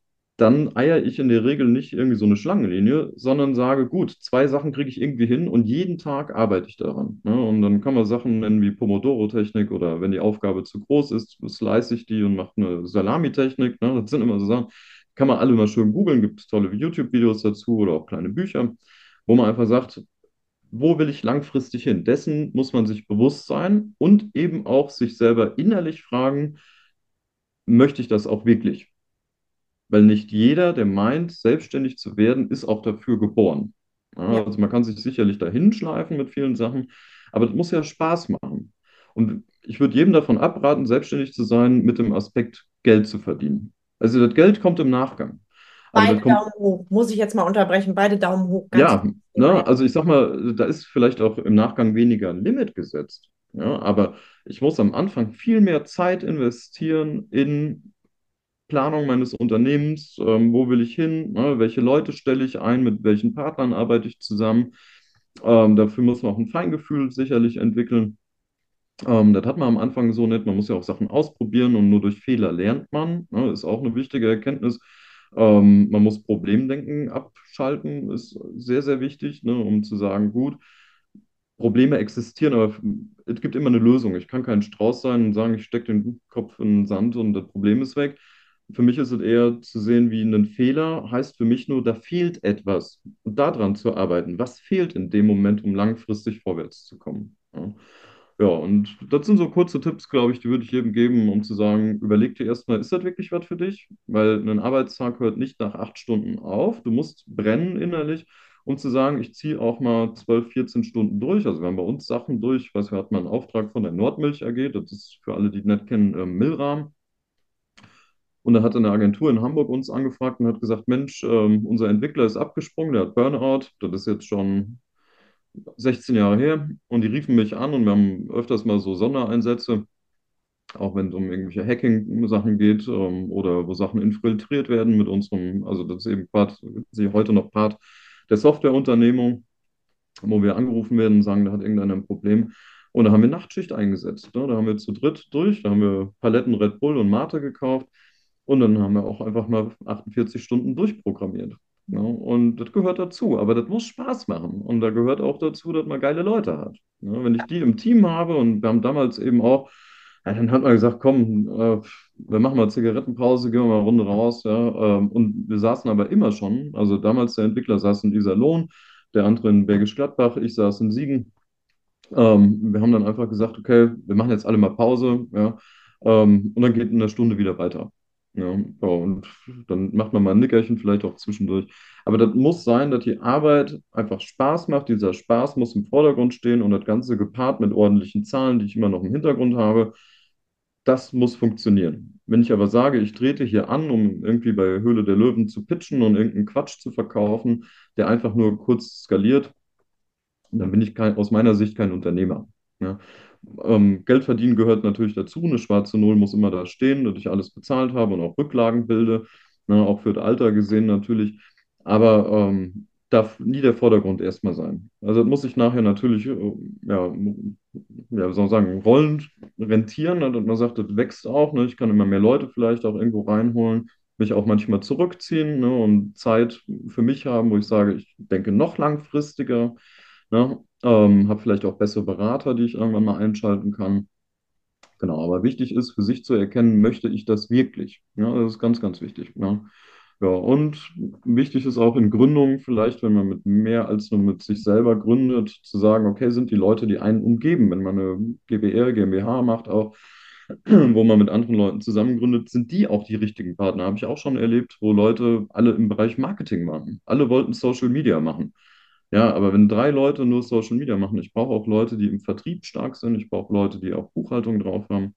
dann eier ich in der Regel nicht irgendwie so eine Schlangenlinie, sondern sage, gut, 2 Sachen kriege ich irgendwie hin und jeden Tag arbeite ich daran. Ne? Und dann kann man Sachen nennen wie Pomodoro-Technik oder wenn die Aufgabe zu groß ist, slice ich die und mache eine Salami-Technik. Ne? Das sind immer so Sachen, kann man alle mal schön googeln, gibt es tolle YouTube-Videos dazu oder auch kleine Bücher, wo man einfach sagt, wo will ich langfristig hin? Dessen muss man sich bewusst sein und eben auch sich selber innerlich fragen, möchte ich das auch wirklich? Weil nicht jeder, der meint, selbstständig zu werden, ist auch dafür geboren. Ja, Ja. also man kann sich sicherlich dahin schleifen mit vielen Sachen, aber das muss ja Spaß machen. Und ich würde jedem davon abraten, selbstständig zu sein mit dem Aspekt, Geld zu verdienen. Also das Geld kommt im Nachgang. Aber das Beide kommt, Daumen hoch. Muss ich jetzt mal unterbrechen? Beide Daumen hoch. Ganz ja, wichtiges Thema. Ja. ne, also ich sag mal, da ist vielleicht auch im Nachgang weniger Limit gesetzt. Ja, aber ich muss am Anfang viel mehr Zeit investieren in Planung meines Unternehmens, wo will ich hin, ne? Welche Leute stelle ich ein, mit welchen Partnern arbeite ich zusammen. Dafür muss man auch ein Feingefühl sicherlich entwickeln. Das hat man am Anfang so nicht. Man muss ja auch Sachen ausprobieren und nur durch Fehler lernt man. Ne? Ist auch eine wichtige Erkenntnis. Man muss Problemdenken abschalten, ist sehr, sehr wichtig, ne? Um zu sagen, gut, Probleme existieren, aber es gibt immer eine Lösung. Ich kann kein Strauß sein und sagen, ich stecke den Kopf in den Sand und das Problem ist weg. Für mich ist es eher zu sehen wie ein Fehler, heißt für mich nur, da fehlt etwas. Und daran zu arbeiten. Was fehlt in dem Moment, um langfristig vorwärts zu kommen? Ja. Ja, und das sind so kurze Tipps, glaube ich, die würde ich jedem geben, um zu sagen, überleg dir erstmal, ist das wirklich was für dich? Weil ein Arbeitstag hört nicht nach 8 Stunden auf. Du musst brennen innerlich, um zu sagen, ich ziehe auch mal 12, 14 Stunden durch. Also wir haben bei uns Sachen durch. Ich weiß, wir hatten mal einen Auftrag von der Nordmilch AG. Das ist für alle, die nicht kennen, Milram. Und da hat eine Agentur in Hamburg uns angefragt und hat gesagt, Mensch, unser Entwickler ist abgesprungen, der hat Burnout. Das ist jetzt schon 16 Jahre her. Und die riefen mich an und wir haben öfters mal so Sondereinsätze. auch wenn es um irgendwelche Hacking-Sachen geht, oder wo Sachen infiltriert werden mit unserem, also das ist eben quasi heute noch Part der Softwareunternehmung, wo wir angerufen werden und sagen, da hat irgendeiner ein Problem. Und da haben wir Nachtschicht eingesetzt. Ne? Da haben wir zu dritt durch, da haben wir Paletten Red Bull und Mate gekauft und dann haben wir auch einfach mal 48 Stunden durchprogrammiert. Ne? Und das gehört dazu, aber das muss Spaß machen. Und da gehört auch dazu, dass man geile Leute hat. Ne? Wenn ich die im Team habe und wir haben damals eben auch, ja, dann hat man gesagt, komm, wir machen mal Zigarettenpause, gehen wir mal eine Runde raus. Ja? Und wir saßen aber immer schon, also damals der Entwickler saß in Iserlohn, der andere in Bergisch Gladbach, ich saß in Siegen. Wir haben dann einfach gesagt, okay, wir machen jetzt alle mal Pause, ja, und dann geht in einer Stunde wieder weiter. Ja, ja, und dann macht man mal ein Nickerchen, vielleicht auch zwischendurch. Aber das muss sein, dass die Arbeit einfach Spaß macht. Dieser Spaß muss im Vordergrund stehen und das Ganze gepaart mit ordentlichen Zahlen, die ich immer noch im Hintergrund habe, das muss funktionieren. Wenn ich aber sage, ich trete hier an, um irgendwie bei Höhle der Löwen zu pitchen und irgendeinen Quatsch zu verkaufen, der einfach nur kurz skaliert, dann bin ich aus meiner Sicht kein Unternehmer. Ja. Geld verdienen gehört natürlich dazu. Eine schwarze Null muss immer da stehen, dass ich alles bezahlt habe und auch Rücklagen bilde, ne, auch für das Alter gesehen natürlich. Aber darf nie der Vordergrund erstmal sein. Also das muss ich nachher natürlich, ja, ja, wie soll man sagen, rollend rentieren. Ne, dass man sagt, das wächst auch. Ne, ich kann immer mehr Leute vielleicht auch irgendwo reinholen, mich auch manchmal zurückziehen, ne, und Zeit für mich haben, wo ich sage, ich denke noch langfristiger. Ne? Habe vielleicht auch bessere Berater, die ich irgendwann mal einschalten kann. Genau, aber wichtig ist für sich zu erkennen, möchte ich das wirklich? Ja, das ist ganz, ganz wichtig. Ne? Ja, und wichtig ist auch in Gründungen vielleicht, wenn man mit mehr als nur mit sich selber gründet, zu sagen, okay, sind die Leute, die einen umgeben, wenn man eine GbR, GmbH macht, auch wo man mit anderen Leuten zusammen gründet, sind die auch die richtigen Partner. Habe ich auch schon erlebt, wo Leute alle im Bereich Marketing machen. Alle wollten Social Media machen. Ja, aber wenn drei Leute nur Social Media machen, ich brauche auch Leute, die im Vertrieb stark sind, ich brauche Leute, die auch Buchhaltung drauf haben,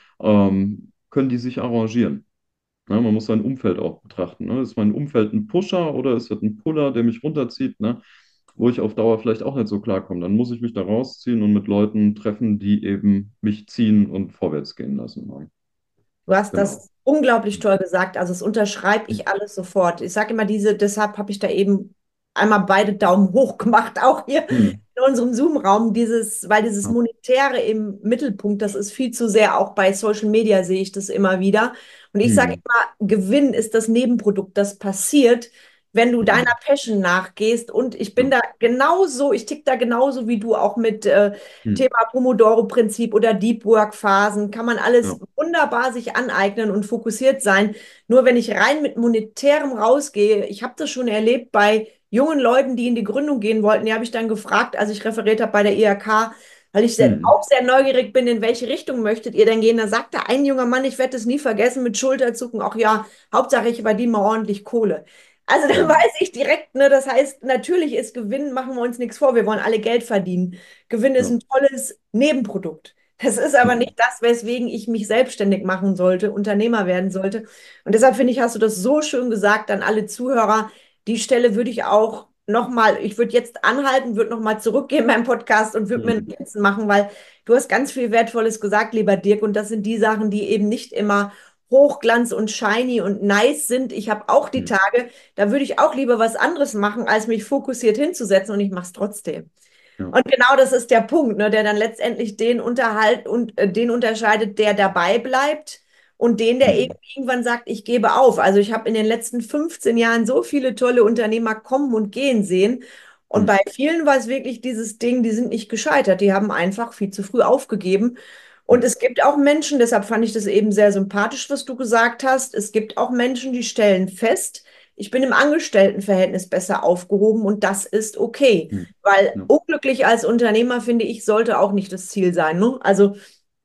können die sich arrangieren. Ja, man muss sein Umfeld auch betrachten. Ne? Ist mein Umfeld ein Pusher oder ist das ein Puller, der mich runterzieht, ne? Wo ich auf Dauer vielleicht auch nicht so klarkomme? Dann muss ich mich da rausziehen und mit Leuten treffen, die eben mich ziehen und vorwärts gehen lassen. Ne? Du hast Genau. das unglaublich toll gesagt. Also das unterschreibe ich alles sofort. Ich sage immer deshalb habe ich da eben einmal beide Daumen hoch gemacht, auch hier Hm. in unserem Zoom-Raum, weil dieses Ja. Monetäre im Mittelpunkt, das ist viel zu sehr, auch bei Social Media sehe ich das immer wieder. Und ich sage Hm. immer, Gewinn ist das Nebenprodukt, das passiert, wenn du deiner Hm. Passion nachgehst. Und ich bin Ja. da genauso, ich tick da genauso wie du, auch mit Hm. Thema Pomodoro-Prinzip oder Deep Work-Phasen, kann man Ja. alles wunderbar sich aneignen und fokussiert sein. Nur wenn ich rein mit Monetärem rausgehe, ich habe das schon erlebt bei jungen Leuten, die in die Gründung gehen wollten, die habe ich dann gefragt, als ich referiert habe bei der IHK, weil ich Hm. auch sehr neugierig bin, in welche Richtung möchtet ihr denn gehen? Da sagte ein junger Mann, ich werde es nie vergessen, mit Schulterzucken, ach ja, Hauptsache ich verdiene mal ordentlich Kohle. Also da Hm. weiß ich direkt, ne, das heißt, natürlich ist Gewinn, machen wir uns nichts vor, wir wollen alle Geld verdienen. Gewinn ist Ja. ein tolles Nebenprodukt. Das ist aber Hm. nicht das, weswegen ich mich selbstständig machen sollte, Unternehmer werden sollte. Und deshalb finde ich, hast du das so schön gesagt an alle Zuhörer. Die Stelle würde ich auch nochmal, ich würde jetzt anhalten, würde nochmal zurückgehen beim Podcast und würde mir Hm. Notizen machen, weil du hast ganz viel Wertvolles gesagt, lieber Dirk. Und das sind die Sachen, die eben nicht immer Hochglanz und shiny und nice sind. Ich habe auch die Hm. Tage, da würde ich auch lieber was anderes machen, als mich fokussiert hinzusetzen und ich mache es trotzdem. Ja. Und genau das ist der Punkt, ne, der dann letztendlich den Unterhalt und den unterscheidet, der dabei bleibt und den, der eben Hm. irgendwann sagt, ich gebe auf. Also ich habe in den letzten 15 Jahren so viele tolle Unternehmer kommen und gehen sehen. Und Hm. bei vielen war es wirklich dieses Ding, die sind nicht gescheitert, die haben einfach viel zu früh aufgegeben. Und Hm. es gibt auch Menschen, deshalb fand ich das eben sehr sympathisch, was du gesagt hast. Es gibt auch Menschen, die stellen fest, ich bin im Angestelltenverhältnis besser aufgehoben und das ist okay. Hm. Weil Ja. unglücklich als Unternehmer, finde ich, sollte auch nicht das Ziel sein. Ne? Also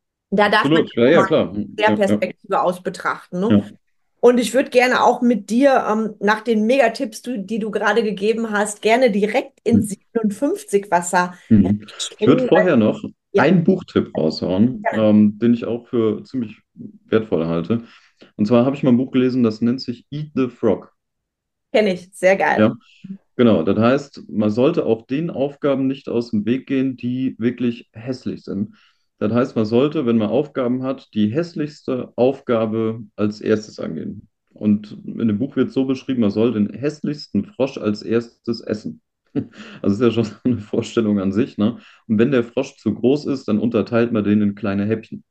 da darf man Absolut. Ja, ja, mal klar. Hm. der Ja, ja, Perspektive aus betrachten. Ne? ja. Und ich würde gerne auch mit dir nach den Megatipps, die du gerade gegeben hast, gerne direkt Hm. ins 57 Wasser Mhm. Ich würde springen. vorher noch Ja, einen Buchtipp raushauen, den ich auch für ziemlich wertvoll halte. Und zwar habe ich mal ein Buch gelesen, das nennt sich Eat the Frog. kenne ich. Sehr geil. Ja, genau. Das heißt, man sollte auch den Aufgaben nicht aus dem Weg gehen, die wirklich hässlich sind. Das heißt, man sollte, wenn man Aufgaben hat, die hässlichste Aufgabe als erstes angehen. Und in dem Buch wird so beschrieben, man soll den hässlichsten Frosch als erstes essen. Also ist ja schon eine Vorstellung an sich, ne? Und wenn der Frosch zu groß ist, dann unterteilt man den in kleine Häppchen.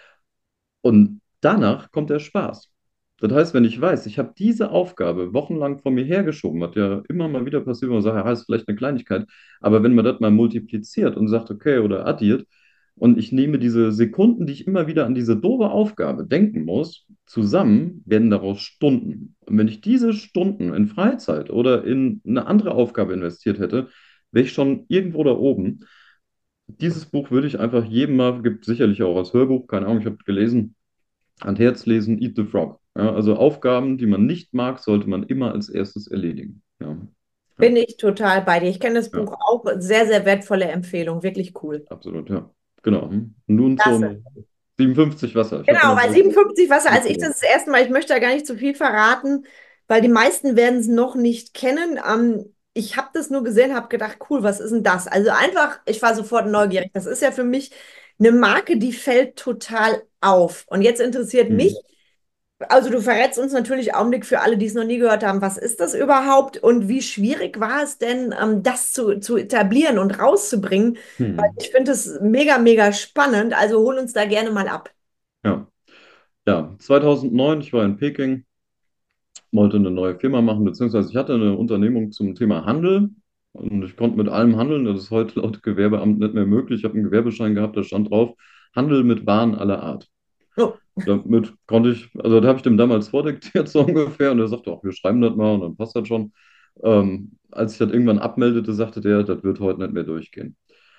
Und danach kommt der Spaß. Das heißt, wenn ich weiß, ich habe diese Aufgabe wochenlang vor mir hergeschoben, was ja immer mal wieder passiert, wo man sagt, ja, ist vielleicht eine Kleinigkeit, aber wenn man das mal multipliziert und sagt, okay, oder addiert, und ich nehme diese Sekunden, die ich immer wieder an diese doofe Aufgabe denken muss, zusammen, werden daraus Stunden. Und wenn ich diese Stunden in Freizeit oder in eine andere Aufgabe investiert hätte, wäre ich schon irgendwo da oben. Dieses Buch würde ich einfach jedem mal, gibt sicherlich auch als Hörbuch, keine Ahnung, ich habe gelesen, Hand Herz lesen, Eat the Frog. Ja, also Aufgaben, die man nicht mag, sollte man immer als erstes erledigen. Ja, Bin ja, ich total bei dir. Ich kenne das ja, Buch auch. Sehr, sehr wertvolle Empfehlung. Wirklich cool. absolut, ja. Genau. Nun Klasse. zum 57 Wasser. Ich habe Genau, noch bei was 57 Wasser, als ich mitgebracht. das erste Mal, ich möchte da gar nicht zu viel verraten, weil die meisten werden es noch nicht kennen. Ich habe das nur gesehen, habe gedacht, cool, was ist denn das? Also einfach, ich war sofort neugierig. Das ist ja für mich eine Marke, die fällt total auf. Und jetzt interessiert mich, Hm. also du verrätst uns natürlich Augenblick für alle, die es noch nie gehört haben, was ist das überhaupt und wie schwierig war es denn, das zu etablieren und rauszubringen? Weil Hm. ich finde es mega, mega spannend. Also hol uns da gerne mal ab. Ja. Ja, 2009, ich war in Peking, wollte eine neue Firma machen, beziehungsweise ich hatte eine Unternehmung zum Thema Handel und ich konnte mit allem handeln. Das ist heute laut Gewerbeamt nicht mehr möglich. Ich habe einen Gewerbeschein gehabt, da stand drauf, Handel mit Waren aller Art. Oh. Damit konnte ich, also da habe ich dem damals vordiktiert so ungefähr und er sagte auch, wir schreiben das mal und dann passt das schon. Als ich das irgendwann abmeldete, sagte der, das wird heute nicht mehr durchgehen.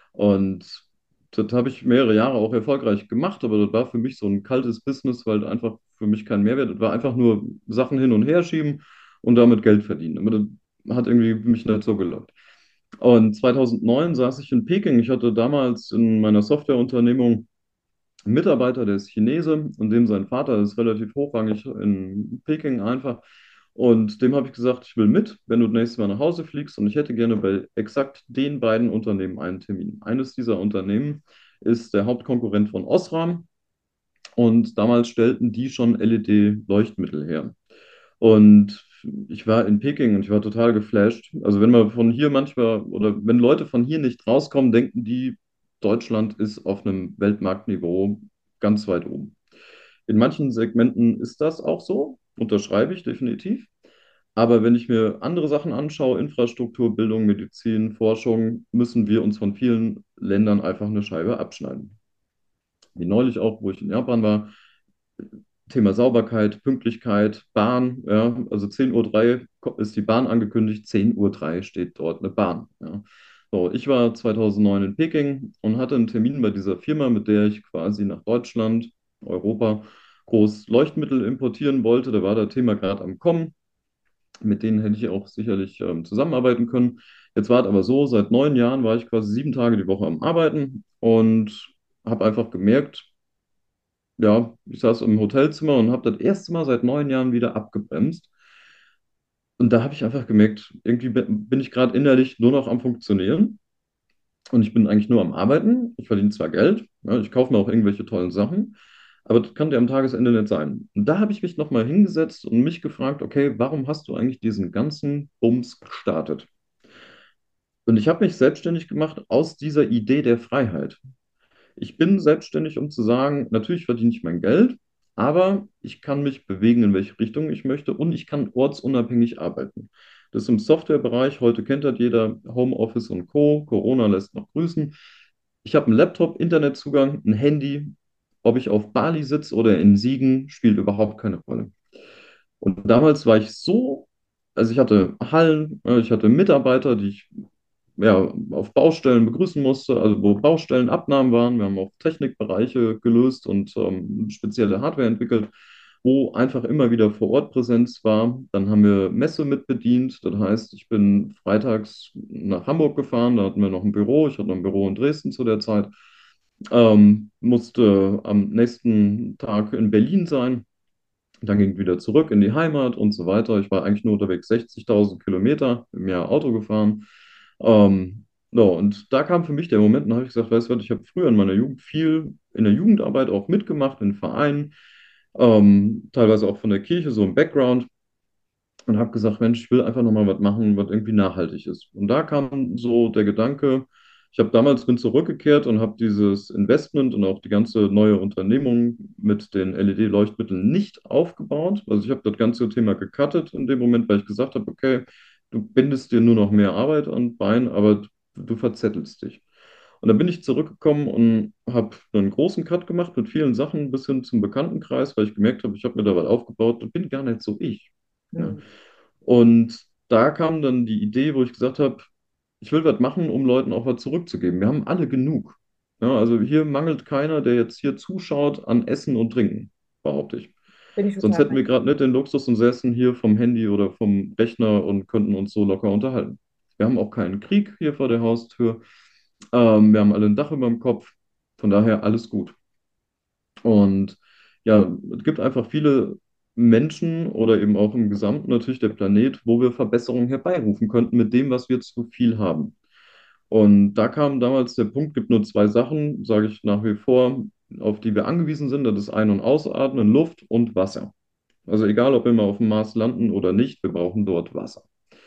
Und das habe ich mehrere Jahre auch erfolgreich gemacht, aber das war für mich so ein kaltes Business, weil einfach für mich kein Mehrwert. Das war einfach nur Sachen hin und her schieben und damit Geld verdienen. Aber das hat irgendwie mich nicht so gelockt. Und 2009 saß ich in Peking. Ich hatte damals in meiner Softwareunternehmung ein Mitarbeiter, der ist Chinese und dem sein Vater ist relativ hochrangig in Peking einfach. Und dem habe ich gesagt, ich will mit, wenn du das nächste Mal nach Hause fliegst. Und ich hätte gerne bei exakt den beiden Unternehmen einen Termin. Eines dieser Unternehmen ist der Hauptkonkurrent von Osram. Und damals stellten die schon LED-Leuchtmittel her. Und ich war in Peking und ich war total geflasht. Also wenn man von hier manchmal oder wenn Leute von hier nicht rauskommen, denken die, Deutschland ist auf einem Weltmarktniveau ganz weit oben. In manchen Segmenten ist das auch so, unterschreibe ich definitiv. Aber wenn ich mir andere Sachen anschaue, Infrastruktur, Bildung, Medizin, Forschung, müssen wir uns von vielen Ländern einfach eine Scheibe abschneiden. Wie neulich auch, wo ich in Japan war, Thema Sauberkeit, Pünktlichkeit, Bahn, ja, also 10:03 Uhr ist die Bahn angekündigt, 10:03 Uhr steht dort eine Bahn. Ja. So, ich war 2009 in Peking und hatte einen Termin bei dieser Firma, mit der ich quasi nach Deutschland, Europa, groß Leuchtmittel importieren wollte. Da war das Thema gerade am Kommen. Mit denen hätte ich auch sicherlich zusammenarbeiten können. Jetzt war es aber so, seit 9 Jahren war ich quasi 7 Tage die Woche am Arbeiten und habe einfach gemerkt, ja, ich saß im Hotelzimmer und habe das erste Mal seit 9 Jahren wieder abgebremst. Und da habe ich einfach gemerkt, irgendwie bin ich gerade innerlich nur noch am Funktionieren und ich bin eigentlich nur am Arbeiten. Ich verdiene zwar Geld, ja, ich kaufe mir auch irgendwelche tollen Sachen, aber das kann dir am Tagesende nicht sein. Und da habe ich mich nochmal hingesetzt und mich gefragt, okay, warum hast du eigentlich diesen ganzen Bums gestartet? Und ich habe mich selbstständig gemacht aus dieser Idee der Freiheit. Ich bin selbstständig, um zu sagen, natürlich verdiene ich mein Geld, aber ich kann mich bewegen, in welche Richtung ich möchte und ich kann ortsunabhängig arbeiten. Das ist im Softwarebereich, heute kennt das jeder, Homeoffice und Co. Corona lässt noch grüßen. Ich habe einen Laptop, Internetzugang, ein Handy. Ob ich auf Bali sitze oder in Siegen, spielt überhaupt keine Rolle. Und damals war ich so, also ich hatte Hallen, ich hatte Mitarbeiter, die ich ja, auf Baustellen begrüßen musste, also wo Baustellenabnahmen waren. Wir haben auch Technikbereiche gelöst und spezielle Hardware entwickelt, wo einfach immer wieder vor Ort Präsenz war. Dann haben wir Messe mitbedient. Das heißt, ich bin freitags nach Hamburg gefahren, da hatten wir noch ein Büro. Ich hatte noch ein Büro in Dresden zu der Zeit. Musste am nächsten Tag in Berlin sein. Dann ging ich wieder zurück in die Heimat und so weiter. Ich war eigentlich nur unterwegs 60.000 Kilometer im Jahr Auto gefahren. So, und da kam für mich der Moment, und da habe ich gesagt, weißt du was, ich habe früher in meiner Jugend viel in der Jugendarbeit auch mitgemacht, in Vereinen, teilweise auch von der Kirche, so im Background, und habe gesagt, Mensch, ich will einfach nochmal was machen, was irgendwie nachhaltig ist. Und da kam so der Gedanke, ich habe damals bin zurückgekehrt und habe dieses Investment und auch die ganze neue Unternehmung mit den LED-Leuchtmitteln nicht aufgebaut. Also ich habe das ganze Thema gecuttet in dem Moment, weil ich gesagt habe, okay, du bindest dir nur noch mehr Arbeit an Bein, aber du verzettelst dich. Und dann bin ich zurückgekommen und habe einen großen Cut gemacht mit vielen Sachen bis hin zum Bekanntenkreis, weil ich gemerkt habe, ich habe mir da was aufgebaut und bin gar nicht so ich. Ja. Hm. Und da kam dann die Idee, wo ich gesagt habe, ich will was machen, um Leuten auch was zurückzugeben. Wir haben alle genug. Ja, also hier mangelt keiner, der jetzt hier zuschaut, an Essen und Trinken, behaupte ich. Bin ich Sonst total hätten bei wir dir. gerade nicht den Luxus und säßen hier vom Handy oder vom Rechner und könnten uns so locker unterhalten. Wir haben auch keinen Krieg hier vor der Haustür. Wir haben alle ein Dach über dem Kopf. Von daher alles gut. Und ja, es gibt einfach viele Menschen oder eben auch im Gesamten natürlich der Planet, wo wir Verbesserungen herbeirufen könnten mit dem, was wir zu viel haben. Und da kam damals der Punkt, gibt nur zwei Sachen, sage ich nach wie vor, auf die wir angewiesen sind. Das ist Ein- und Ausatmen, Luft und Wasser. Also egal, ob wir mal auf dem Mars landen oder nicht, wir brauchen dort Wasser.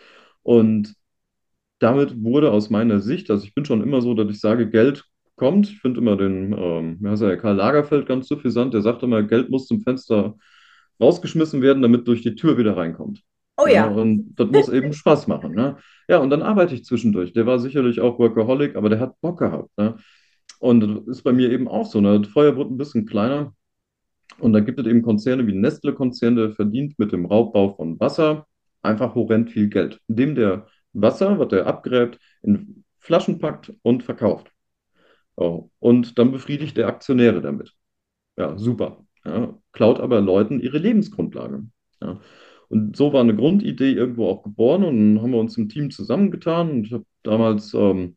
Und damit wurde aus meiner Sicht, also ich bin schon immer so, dass ich sage, Geld kommt. Ich finde immer den, wie heißt er, Karl Lagerfeld ganz suffisant, der sagt immer, Geld muss zum Fenster rausgeschmissen werden, damit durch die Tür wieder reinkommt. Oh Ja, ja. und das muss eben Spaß machen. Ne? Ja, und dann arbeite ich zwischendurch. Der war sicherlich auch Workaholic, aber der hat Bock gehabt. Ne? Und das ist bei mir eben auch so. Ne? Das Feuer wurde ein bisschen kleiner. Und da gibt es eben Konzerne wie Nestle-Konzern, der verdient mit dem Raubbau von Wasser einfach horrend viel Geld, indem der Wasser, was er abgräbt, in Flaschen packt und verkauft. Oh. Und dann befriedigt der Aktionäre damit. Ja, super. Ja, klaut aber Leuten ihre Lebensgrundlage. Ja. Und so war eine Grundidee irgendwo auch geboren und dann haben wir uns im Team zusammengetan und ich habe damals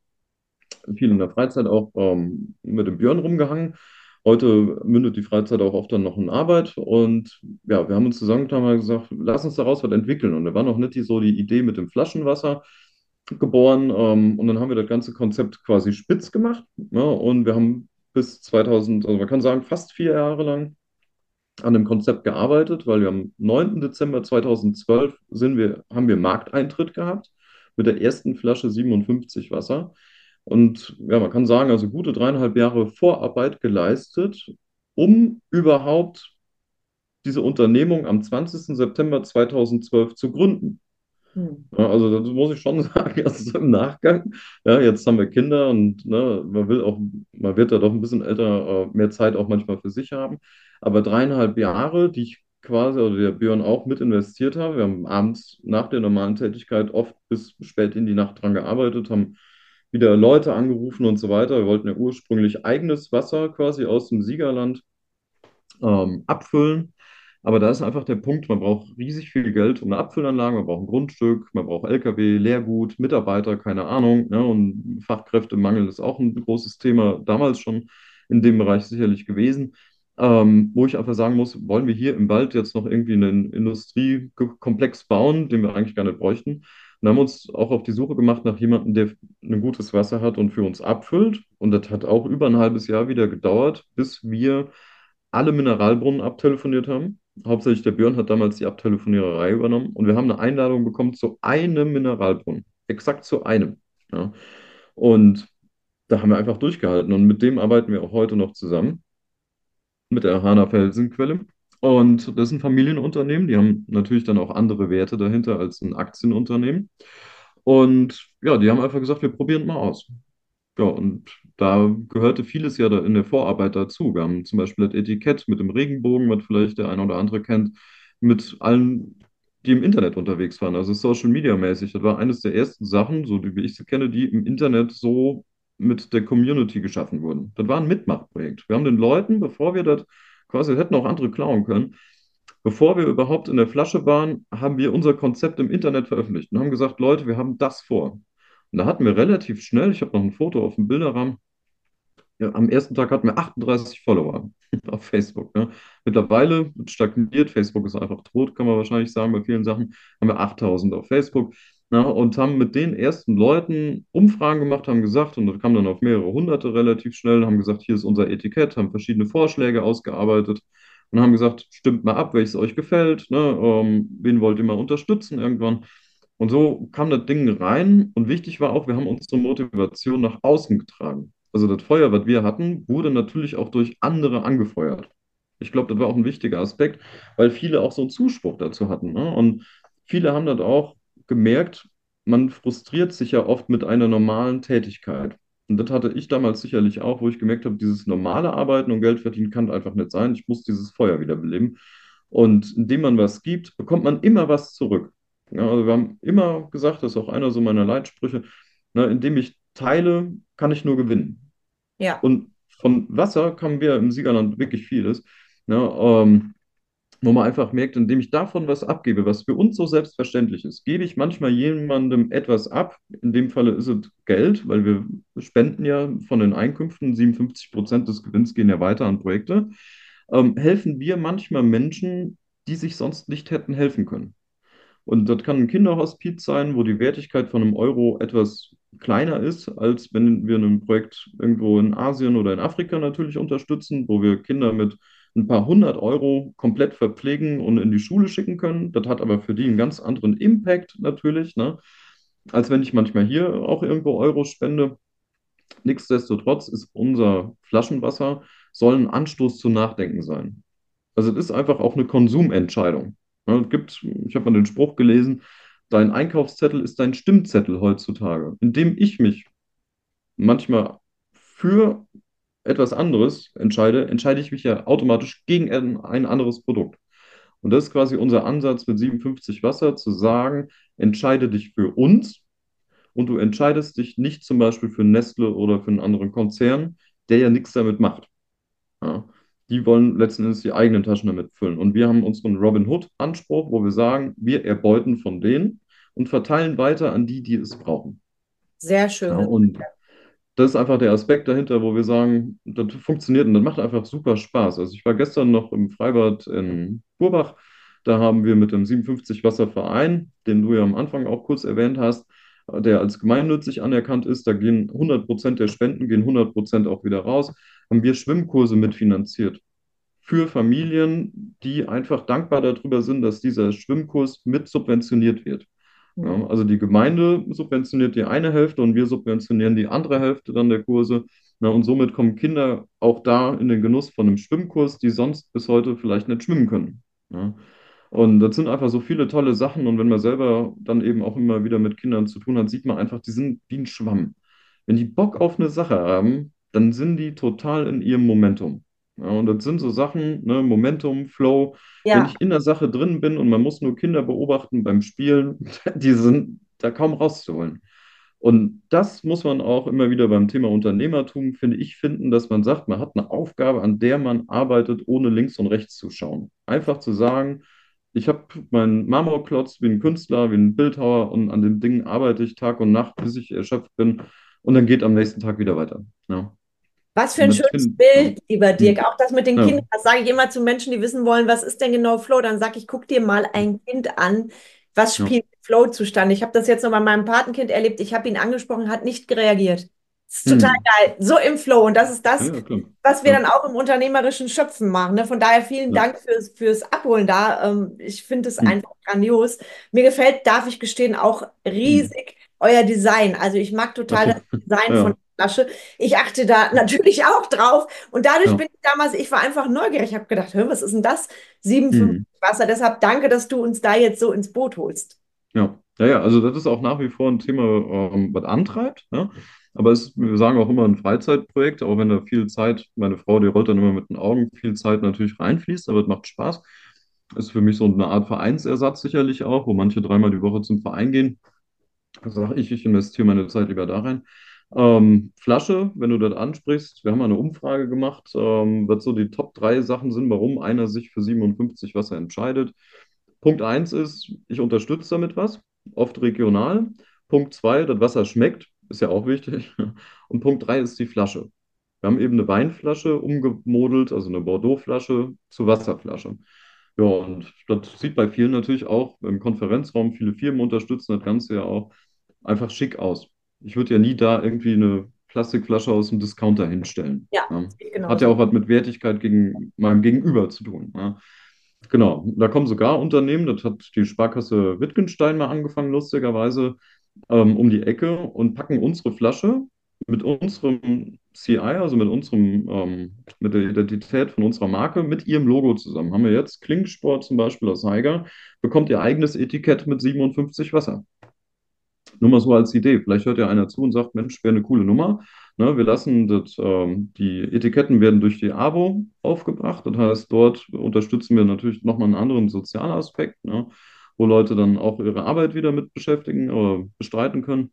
viel in der Freizeit auch mit dem Björn rumgehangen. Heute mündet die Freizeit auch oft dann noch in Arbeit. Und ja, wir haben uns zusammengetan und haben gesagt, lass uns daraus was entwickeln. Und da war noch nicht so die Idee mit dem Flaschenwasser geboren. Und dann haben wir das ganze Konzept quasi spitz gemacht. Ne? Und wir haben bis 2000, also man kann sagen, fast 4 Jahre lang an dem Konzept gearbeitet, weil wir am 9. Dezember 2012 haben wir Markteintritt gehabt mit der ersten Flasche 57 Wasser. Und ja, man kann sagen, also gute 3,5 Jahre Vorarbeit geleistet, um überhaupt diese Unternehmung am 20. September 2012 zu gründen. Hm. Ja, also das muss ich schon sagen, also im Nachgang, ja, jetzt haben wir Kinder und ne, man wird da doch ein bisschen älter, mehr Zeit auch manchmal für sich haben. Aber 3,5 Jahre, die ich quasi, oder der Björn auch mit investiert habe, wir haben abends nach der normalen Tätigkeit oft bis spät in die Nacht dran gearbeitet, haben wieder Leute angerufen und so weiter. Wir wollten ja ursprünglich eigenes Wasser quasi aus dem Siegerland abfüllen. Aber da ist einfach der Punkt, man braucht riesig viel Geld um eine Abfüllanlage, man braucht ein Grundstück, man braucht LKW, Leergut, Mitarbeiter, keine Ahnung. Ne? Und Fachkräftemangel ist auch ein großes Thema, damals schon in dem Bereich sicherlich gewesen. Wo ich einfach sagen muss, wollen wir hier im Wald jetzt noch irgendwie einen Industriekomplex bauen, den wir eigentlich gar nicht bräuchten? Und haben uns auch auf die Suche gemacht nach jemandem, der ein gutes Wasser hat und für uns abfüllt. Und das hat auch über ein halbes Jahr wieder gedauert, bis wir alle Mineralbrunnen abtelefoniert haben. Hauptsächlich der Björn hat damals die Abtelefoniererei übernommen und wir haben eine Einladung bekommen zu einem Mineralbrunnen. Exakt zu einem. Ja. Und da haben wir einfach durchgehalten und mit dem arbeiten wir auch heute noch zusammen, mit der Hana Felsenquelle. Und das ist ein Familienunternehmen, die haben natürlich dann auch andere Werte dahinter als ein Aktienunternehmen. Und ja, die haben einfach gesagt, wir probieren mal aus. Ja, und da gehörte vieles ja da in der Vorarbeit dazu. Wir haben zum Beispiel das Etikett mit dem Regenbogen, was vielleicht der eine oder andere kennt, mit allen, die im Internet unterwegs waren, also Social Media mäßig. Das war eines der ersten Sachen, so wie ich sie kenne, die im Internet so mit der Community geschaffen wurden. Das war ein Mitmachprojekt. Wir haben den Leuten, bevor wir das quasi hätten auch andere klauen können, bevor wir überhaupt in der Flasche waren, haben wir unser Konzept im Internet veröffentlicht und haben gesagt, Leute, wir haben das vor. Und da hatten wir relativ schnell, ich habe noch ein Foto auf dem Bilderrahmen, ja, am ersten Tag hatten wir 38 Follower auf Facebook. Ne? Mittlerweile stagniert, Facebook ist einfach tot, kann man wahrscheinlich sagen, bei vielen Sachen, haben wir 8000 auf Facebook. Ja, und haben mit den ersten Leuten Umfragen gemacht, haben gesagt, und das kam dann auf mehrere Hunderte relativ schnell, haben gesagt, hier ist unser Etikett, haben verschiedene Vorschläge ausgearbeitet und haben gesagt, stimmt mal ab, welches euch gefällt, ne, wen wollt ihr mal unterstützen irgendwann. Und so kam das Ding rein und wichtig war auch, wir haben unsere Motivation nach außen getragen. Also das Feuer, was wir hatten, wurde natürlich auch durch andere angefeuert. Ich glaube, das war auch ein wichtiger Aspekt, weil viele auch so einen Zuspruch dazu hatten. Ne? Und viele haben das auch gemerkt, man frustriert sich ja oft mit einer normalen Tätigkeit. Und das hatte ich damals sicherlich auch, wo ich gemerkt habe, dieses normale Arbeiten und Geld verdienen kann einfach nicht sein. Ich muss dieses Feuer wiederbeleben. Und indem man was gibt, bekommt man immer was zurück. Ja, also wir haben immer gesagt, das ist auch einer so meiner Leitsprüche, ne, indem ich teile, kann ich nur gewinnen. Ja. Und von Wasser haben wir im Siegerland wirklich vieles. Ne, wo man einfach merkt, indem ich davon was abgebe, was für uns so selbstverständlich ist, gebe ich manchmal jemandem etwas ab. In dem Falle ist es Geld, weil wir spenden ja von den Einkünften, 57% des Gewinns gehen ja weiter an Projekte. Helfen wir manchmal Menschen, die sich sonst nicht hätten helfen können. Und das kann ein Kinderhospiz sein, wo die Wertigkeit von einem Euro etwas kleiner ist, als wenn wir ein Projekt irgendwo in Asien oder in Afrika natürlich unterstützen, wo wir Kinder mit ein paar hundert Euro komplett verpflegen und in die Schule schicken können. Das hat aber für die einen ganz anderen Impact natürlich, ne? Als wenn ich manchmal hier auch irgendwo Euro spende. Nichtsdestotrotz ist unser Flaschenwasser, soll ein Anstoß zum Nachdenken sein. Also es ist einfach auch eine Konsumentscheidung. Ja, ich habe mal den Spruch gelesen, dein Einkaufszettel ist dein Stimmzettel heutzutage. Indem ich mich manchmal für etwas anderes entscheide, entscheide ich mich ja automatisch gegen ein anderes Produkt. Und das ist quasi unser Ansatz mit 57 Wasser, zu sagen, entscheide dich für uns und du entscheidest dich nicht zum Beispiel für Nestle oder für einen anderen Konzern, der ja nichts damit macht. Ja. Die wollen letzten Endes die eigenen Taschen damit füllen. Und wir haben unseren Robin Hood-Anspruch, wo wir sagen, wir erbeuten von denen und verteilen weiter an die, die es brauchen. Sehr schön Ja, gesagt. und das ist einfach der Aspekt dahinter, wo wir sagen, das funktioniert und das macht einfach super Spaß. Also ich war gestern noch im Freibad in Burbach. Da haben wir mit dem 57 Wasserverein, den du ja am Anfang auch kurz erwähnt hast, der als gemeinnützig anerkannt ist, da gehen 100% der Spenden, gehen 100% auch wieder raus, haben wir Schwimmkurse mitfinanziert für Familien, die einfach dankbar darüber sind, dass dieser Schwimmkurs mit subventioniert wird. Mhm. Ja, also die Gemeinde subventioniert die eine Hälfte und wir subventionieren die andere Hälfte dann der Kurse. Na, und somit kommen Kinder auch da in den Genuss von einem Schwimmkurs, die sonst bis heute vielleicht nicht schwimmen können. Ja. Und das sind einfach so viele tolle Sachen. Und wenn man selber dann eben auch immer wieder mit Kindern zu tun hat, sieht man einfach, die sind wie ein Schwamm. Wenn die Bock auf eine Sache haben, dann sind die total in ihrem Momentum. Ja, und das sind so Sachen, ne, Momentum, Flow. Wenn Ja. ich in der Sache drin bin und man muss nur Kinder beobachten beim Spielen, die sind da kaum rauszuholen. Und das muss man auch immer wieder beim Thema Unternehmertum, finde ich, finden, dass man sagt, man hat eine Aufgabe, an der man arbeitet, ohne links und rechts zu schauen. Einfach zu sagen, ich habe meinen Marmorklotz wie ein Künstler, wie ein Bildhauer und an dem Ding arbeite ich Tag und Nacht, bis ich erschöpft bin und dann geht am nächsten Tag wieder weiter. Ja. Was für Und ein das schönes finde ja. Bild, lieber Dirk. Hm. Auch das mit den Ja. Kindern, das sage ich immer zu Menschen, die wissen wollen, was ist denn genau Flow? Dann sage ich, guck dir mal ein Kind an. Was Ja. spielt Flow zustande? Ich habe das jetzt noch bei meinem Patenkind erlebt. Ich habe ihn angesprochen, hat nicht reagiert. Das ist total Hm. geil. So im Flow. Und das ist Ja, das, ja, klar. was wir dann Ja. auch im unternehmerischen Schöpfen machen. Ne? Von daher vielen Ja. Dank fürs Abholen da. Ich finde es Hm. einfach grandios. Mir gefällt, darf ich gestehen, auch Hm. riesig euer Design. Also ich mag total das Achso. Design von Ja. der Flasche. Ich achte da natürlich auch drauf. Und dadurch Ja. bin ich damals, ich war einfach neugierig. Ich habe gedacht, hör, was ist denn das? 57 Hm. Wasser. Deshalb danke, dass du uns da jetzt so ins Boot holst. Ja. Ja, ja, also das ist auch nach wie vor ein Thema, was antreibt. Ja? Aber wir sagen auch immer ein Freizeitprojekt, auch wenn da viel Zeit, meine Frau, die rollt dann immer mit den Augen, viel Zeit natürlich reinfließt, aber es macht Spaß. Ist für mich so eine Art Vereinsersatz sicherlich auch, wo manche dreimal die Woche zum Verein gehen. Da sage ich investiere meine Zeit lieber da rein. Flasche, wenn du das ansprichst, wir haben mal eine Umfrage gemacht, was so die Top 3 Sachen sind, warum einer sich für 57 Wasser entscheidet. Punkt eins ist, ich unterstütze damit was, oft regional. Punkt 2, das Wasser schmeckt, ist ja auch wichtig. Und Punkt 3 ist die Flasche. Wir haben eben eine Weinflasche umgemodelt, also eine Bordeaux-Flasche zu Wasserflasche. Ja, und das sieht bei vielen natürlich auch im Konferenzraum, viele Firmen unterstützen das Ganze ja auch einfach schick aus. Ich würde ja nie da irgendwie eine Plastikflasche aus dem Discounter hinstellen. Ja, Ne? sehe ich Hat ja genauso. auch was mit Wertigkeit gegen meinem Gegenüber zu tun. Ne? Genau, da kommen sogar Unternehmen, das hat die Sparkasse Wittgenstein mal angefangen, lustigerweise, um die Ecke und packen unsere Flasche mit unserem CI, also mit der Identität von unserer Marke, mit ihrem Logo zusammen. Haben wir jetzt Klingsport zum Beispiel aus Haiger, bekommt ihr eigenes Etikett mit 57 Wasser. Nur mal so als Idee. Vielleicht hört ja einer zu und sagt, Mensch, wäre eine coole Nummer. Ne, wir lassen das, die Etiketten werden durch die AWO aufgebracht. Das heißt, dort unterstützen wir natürlich nochmal einen anderen sozialen Aspekt, ne, wo Leute dann auch ihre Arbeit wieder mit beschäftigen oder bestreiten können.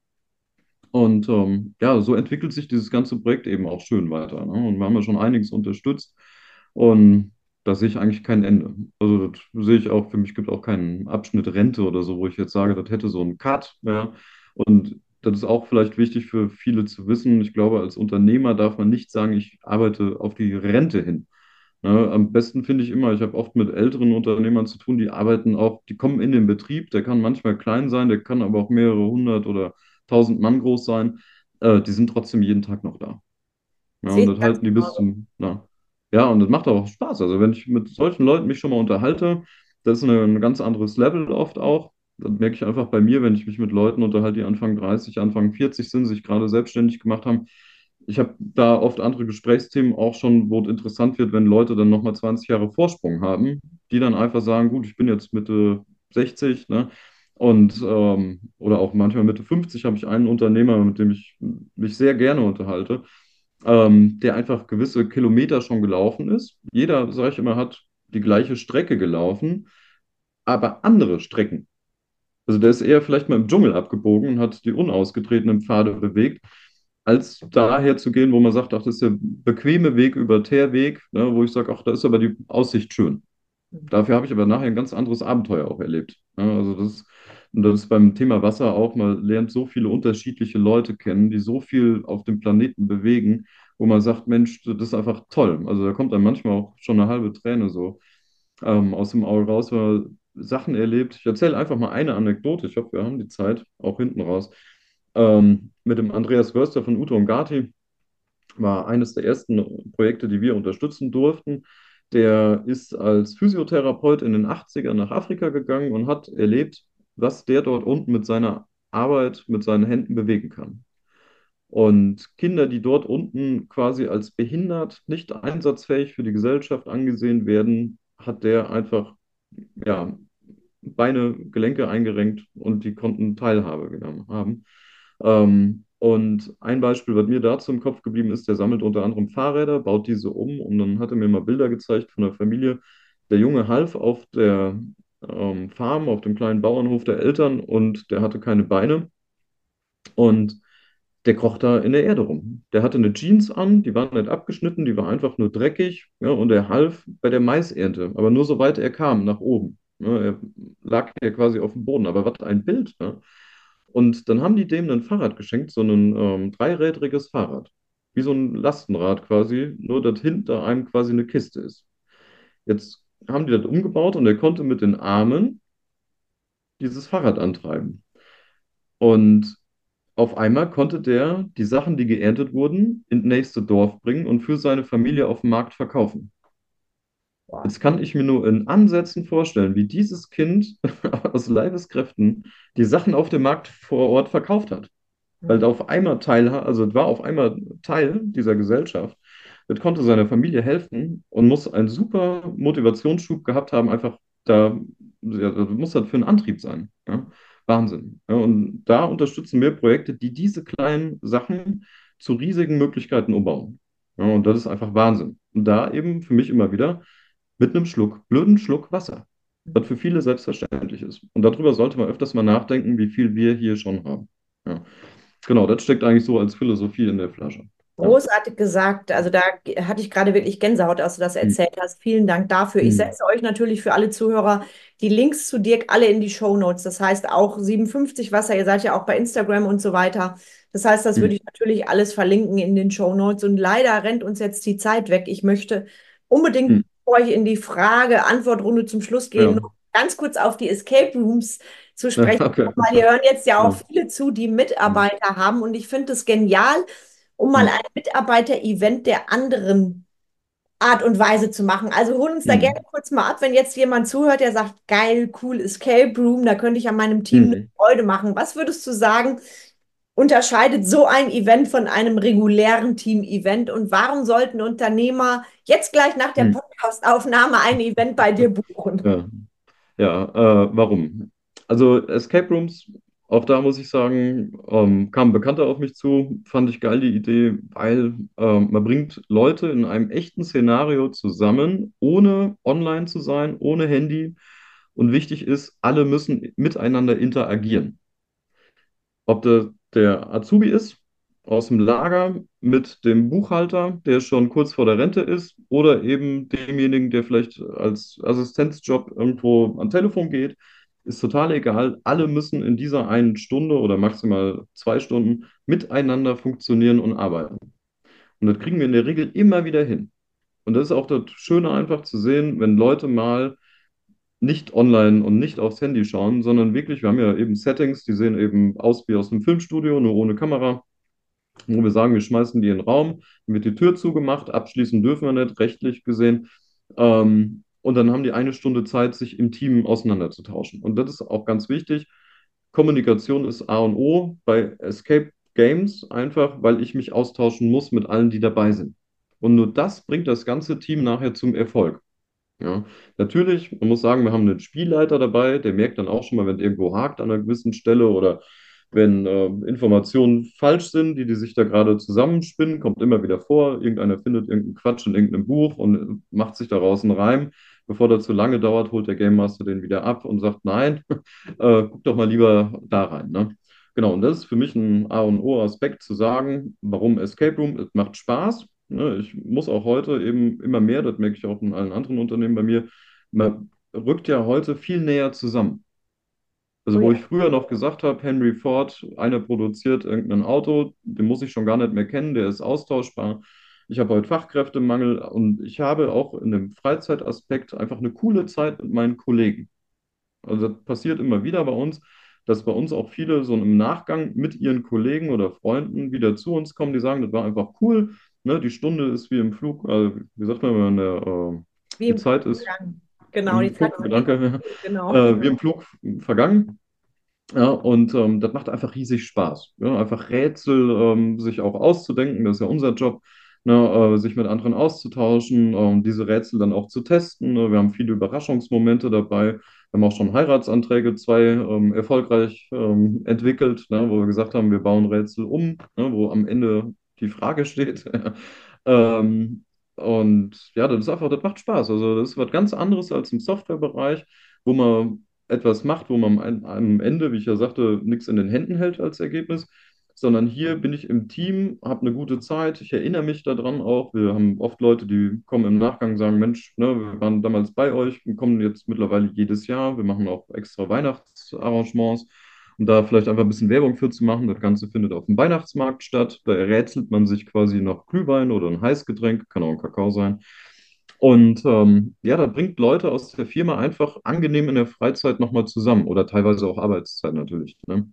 Und ja, so entwickelt sich dieses ganze Projekt eben auch schön weiter. Ne? Und wir haben ja schon einiges unterstützt. Und da sehe ich eigentlich kein Ende. Also das sehe ich auch, für mich gibt auch keinen Abschnitt Rente oder so, wo ich jetzt sage, das hätte so einen Cut. Ja? Und das ist auch vielleicht wichtig für viele zu wissen. Ich glaube, als Unternehmer darf man nicht sagen, ich arbeite auf die Rente hin. Ne? Am besten finde ich immer, ich habe oft mit älteren Unternehmern zu tun, die arbeiten auch, die kommen in den Betrieb, der kann manchmal klein sein, der kann aber auch mehrere hundert oder tausend Mann groß sein. Die sind trotzdem jeden Tag noch da. Ja, Sehe und ich das ganz halten die bis genauso. zum, na, ja, und das macht auch Spaß. Also wenn ich mit solchen Leuten mich schon mal unterhalte, das ist ein ganz anderes Level oft auch. Das merke ich einfach bei mir, wenn ich mich mit Leuten unterhalte, die Anfang 30, Anfang 40 sind, sich gerade selbstständig gemacht haben. Ich habe da oft andere Gesprächsthemen auch schon, wo es interessant wird, wenn Leute dann nochmal 20 Jahre Vorsprung haben, die dann einfach sagen, gut, ich bin jetzt Mitte 60, ne? Und oder auch manchmal Mitte 50 habe ich einen Unternehmer, mit dem ich mich sehr gerne unterhalte, der einfach gewisse Kilometer schon gelaufen ist. Jeder, sage ich immer, hat die gleiche Strecke gelaufen, aber andere Strecken. Also der ist eher vielleicht mal im Dschungel abgebogen und hat die unausgetretenen Pfade bewegt, als daher zu gehen, wo man sagt, ach, das ist der bequeme Weg über Teerweg, ne, wo ich sage, ach, da ist aber die Aussicht schön. Dafür habe ich aber nachher ein ganz anderes Abenteuer auch erlebt. Ja, also und das ist beim Thema Wasser auch, man lernt so viele unterschiedliche Leute kennen, die so viel auf dem Planeten bewegen, wo man sagt, Mensch, das ist einfach toll. Also da kommt dann manchmal auch schon eine halbe Träne so aus dem Auge raus, wenn man Sachen erlebt. Ich erzähle einfach mal eine Anekdote. Ich hoffe, wir haben die Zeit auch hinten raus. Mit dem Andreas Wörster von Uto und Gati war eines der ersten Projekte, die wir unterstützen durften. Der ist als Physiotherapeut in den 80ern nach Afrika gegangen und hat erlebt, was der dort unten mit seiner Arbeit, mit seinen Händen bewegen kann. Und Kinder, die dort unten quasi als behindert, nicht einsatzfähig für die Gesellschaft angesehen werden, hat der einfach ja, Beine, Gelenke eingerenkt und die konnten Teilhabe genommen haben. Und ein Beispiel, was mir dazu im Kopf geblieben ist, der sammelt unter anderem Fahrräder, baut diese um und dann hat er mir mal Bilder gezeigt von der Familie. Der Junge half auf der Farm, auf dem kleinen Bauernhof der Eltern und der hatte keine Beine und der kroch da in der Erde rum. Der hatte eine Jeans an, die war nicht abgeschnitten, die war einfach nur dreckig, ja, und er half bei der Maisernte, aber nur soweit er kam, nach oben. Ja, er lag ja quasi auf dem Boden, aber was ein Bild. Ne? Und dann haben die dem ein Fahrrad geschenkt, so ein dreirädriges Fahrrad. Wie so ein Lastenrad quasi, nur dass hinter einem quasi eine Kiste ist. Jetzt haben die das umgebaut und er konnte mit den Armen dieses Fahrrad antreiben. Und auf einmal konnte der die Sachen, die geerntet wurden, ins nächste Dorf bringen und für seine Familie auf dem Markt verkaufen. Boah. Jetzt kann ich mir nur in Ansätzen vorstellen, wie dieses Kind aus Leibeskräften die Sachen auf dem Markt vor Ort verkauft hat. Weil Mhm. er auf einmal also es war auf einmal Teil dieser Gesellschaft. Das konnte seiner Familie helfen und muss einen super Motivationsschub gehabt haben, einfach da, ja, das muss das für einen Antrieb sein. Ja? Wahnsinn. Ja, und da unterstützen wir Projekte, die diese kleinen Sachen zu riesigen Möglichkeiten umbauen. Ja, und das ist einfach Wahnsinn. Und da eben für mich immer wieder mit einem blöden Schluck Wasser, was für viele selbstverständlich ist. Und darüber sollte man öfters mal nachdenken, wie viel wir hier schon haben. Ja. Genau, das steckt eigentlich so als Philosophie in der Flasche. Ja. Großartig gesagt. Also da hatte ich gerade wirklich Gänsehaut, als du das Hm. erzählt hast. Vielen Dank dafür. Ich Hm. setze euch natürlich für alle Zuhörer die Links zu Dirk alle in die Shownotes. Das heißt auch 57 Wasser. Ihr seid ja auch bei Instagram und so weiter. Das heißt, das Hm. würde ich natürlich alles verlinken in den Shownotes. Und leider rennt uns jetzt die Zeit weg. Ich möchte unbedingt Hm. bevor ich in die Frage-Antwort-Runde zum Schluss gehe, Ja, noch ganz kurz auf die Escape Rooms zu sprechen. okay. Weil hier hören jetzt ja auch Ja. viele zu, die Hm. Mitarbeiter haben. Und ich finde es genial, um mal Hm. ein Mitarbeiter-Event der anderen Art und Weise zu machen. Also hol uns da gerne Hm. kurz mal ab, wenn jetzt jemand zuhört, der sagt, geil, cool, Escape Room, da könnte ich an meinem Team eine Hm. Freude machen. Was würdest du sagen, unterscheidet so ein Event von einem regulären Team-Event und warum sollten Unternehmer jetzt gleich nach der Hm. Podcast-Aufnahme ein Event bei dir buchen? Ja. Ja, warum? Also Escape Rooms, auch da muss ich sagen, kam ein Bekannter auf mich zu, fand ich geil die Idee, weil man bringt Leute in einem echten Szenario zusammen, ohne online zu sein, ohne Handy. Und wichtig ist, alle müssen miteinander interagieren. Ob der Azubi ist aus dem Lager mit dem Buchhalter, der schon kurz vor der Rente ist, oder eben demjenigen, der vielleicht als Assistenzjob irgendwo am Telefon geht, ist total egal. Alle müssen in dieser einen Stunde oder maximal 2 Stunden miteinander funktionieren und arbeiten. Und das kriegen wir in der Regel immer wieder hin. Und das ist auch das Schöne einfach zu sehen, wenn Leute mal nicht online und nicht aufs Handy schauen, sondern wirklich, wir haben ja eben Settings, die sehen eben aus wie aus einem Filmstudio, nur ohne Kamera, wo wir sagen, wir schmeißen die in den Raum, dann wird die Tür zugemacht, abschließen dürfen wir nicht, rechtlich gesehen. Und dann haben die eine Stunde Zeit, sich im Team auseinanderzutauschen. Und das ist auch ganz wichtig. Kommunikation ist A und O bei Escape Games, einfach weil ich mich austauschen muss mit allen, die dabei sind. Und nur das bringt das ganze Team nachher zum Erfolg. Ja, natürlich, man muss sagen, wir haben einen Spielleiter dabei, der merkt dann auch schon mal, wenn irgendwo hakt an einer gewissen Stelle oder wenn Informationen falsch sind, die sich da gerade zusammenspinnen, kommt immer wieder vor. Irgendeiner findet irgendeinen Quatsch in irgendeinem Buch und macht sich daraus einen Reim. Bevor das zu lange dauert, holt der Game Master den wieder ab und sagt, nein, guck doch mal lieber da rein. Ne? Genau, und das ist für mich ein A und O-Aspekt zu sagen, warum Escape Room, es macht Spaß. Ne, ich muss auch heute eben immer mehr, das merke ich auch in allen anderen Unternehmen bei mir, man rückt ja heute viel näher zusammen. Oh Also wo ja. ich früher noch gesagt habe, Henry Ford, einer produziert irgendein Auto, den muss ich schon gar nicht mehr kennen, der ist austauschbar. Ich habe heute Fachkräftemangel und ich habe auch in dem Freizeitaspekt einfach eine coole Zeit mit meinen Kollegen. Also das passiert immer wieder bei uns, dass bei uns auch viele so im Nachgang mit ihren Kollegen oder Freunden wieder zu uns kommen, die sagen, das war einfach cool. Ne? Die Stunde ist wie im Flug, wie sagt man, wenn Wie die im Flug Zeit ist gegangen. Genau, die im Zeit Flug, danke, genau. wie im Flug vergangen. Ja, und das macht einfach riesig Spaß. Ja, einfach Rätsel sich auch auszudenken, das ist ja unser Job, ne, sich mit anderen auszutauschen, diese Rätsel dann auch zu testen. Ne. Wir haben viele Überraschungsmomente dabei. Wir haben auch schon Heiratsanträge zwei erfolgreich entwickelt, ne, wo wir gesagt haben, wir bauen Rätsel um, ne, wo am Ende die Frage steht. ähm, und ja, das ist einfach, das macht Spaß. Also das ist was ganz anderes als im Softwarebereich, wo man etwas macht, wo man am Ende, wie ich ja sagte, nichts in den Händen hält als Ergebnis, sondern hier bin ich im Team, habe eine gute Zeit. Ich erinnere mich daran auch. Wir haben oft Leute, die kommen im Nachgang und sagen, Mensch, ne, wir waren damals bei euch und kommen jetzt mittlerweile jedes Jahr. Wir machen auch extra Weihnachtsarrangements. Und da vielleicht einfach ein bisschen Werbung für zu machen. Das Ganze findet auf dem Weihnachtsmarkt statt. Da rätselt man sich quasi noch Glühwein oder ein Heißgetränk, kann auch ein Kakao sein. Und ja, da bringt Leute aus der Firma einfach angenehm in der Freizeit nochmal zusammen oder teilweise auch Arbeitszeit natürlich. Ne?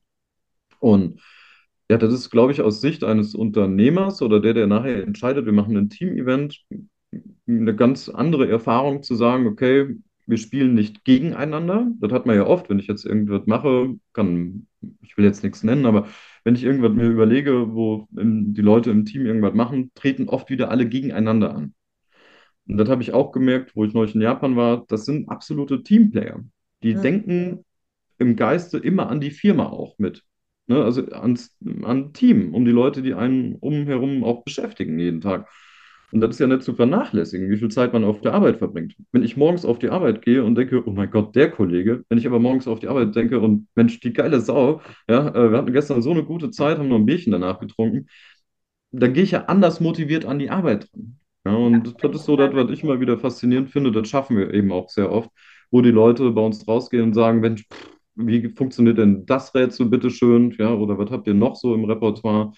Und ja, das ist, glaube ich, aus Sicht eines Unternehmers oder der nachher entscheidet, wir machen ein Team-Event, eine ganz andere Erfahrung zu sagen, okay, wir spielen nicht gegeneinander. Das hat man ja oft, wenn ich jetzt irgendwas mache, ich will jetzt nichts nennen, aber wenn ich irgendwas mir überlege, wo die Leute im Team irgendwas machen, treten oft wieder alle gegeneinander an. Und das habe ich auch gemerkt, wo ich neulich in Japan war, das sind absolute Teamplayer. Die Hm. denken im Geiste immer an die Firma auch mit. Ne? Also an Team, um die Leute, die einen umherum auch beschäftigen jeden Tag. Und das ist ja nicht zu vernachlässigen, wie viel Zeit man auf der Arbeit verbringt. Wenn ich morgens auf die Arbeit gehe und denke, oh mein Gott, der Kollege, wenn ich aber morgens auf die Arbeit denke und Mensch, die geile Sau, ja, wir hatten gestern so eine gute Zeit, haben noch ein Bierchen danach getrunken, dann gehe ich ja anders motiviert an die Arbeit dran. Ja, und das ist so das, was ich immer wieder faszinierend finde, das schaffen wir eben auch sehr oft, wo die Leute bei uns rausgehen und sagen, Mensch, wie funktioniert denn das Rätsel, bitteschön, ja, oder was habt ihr noch so im Repertoire?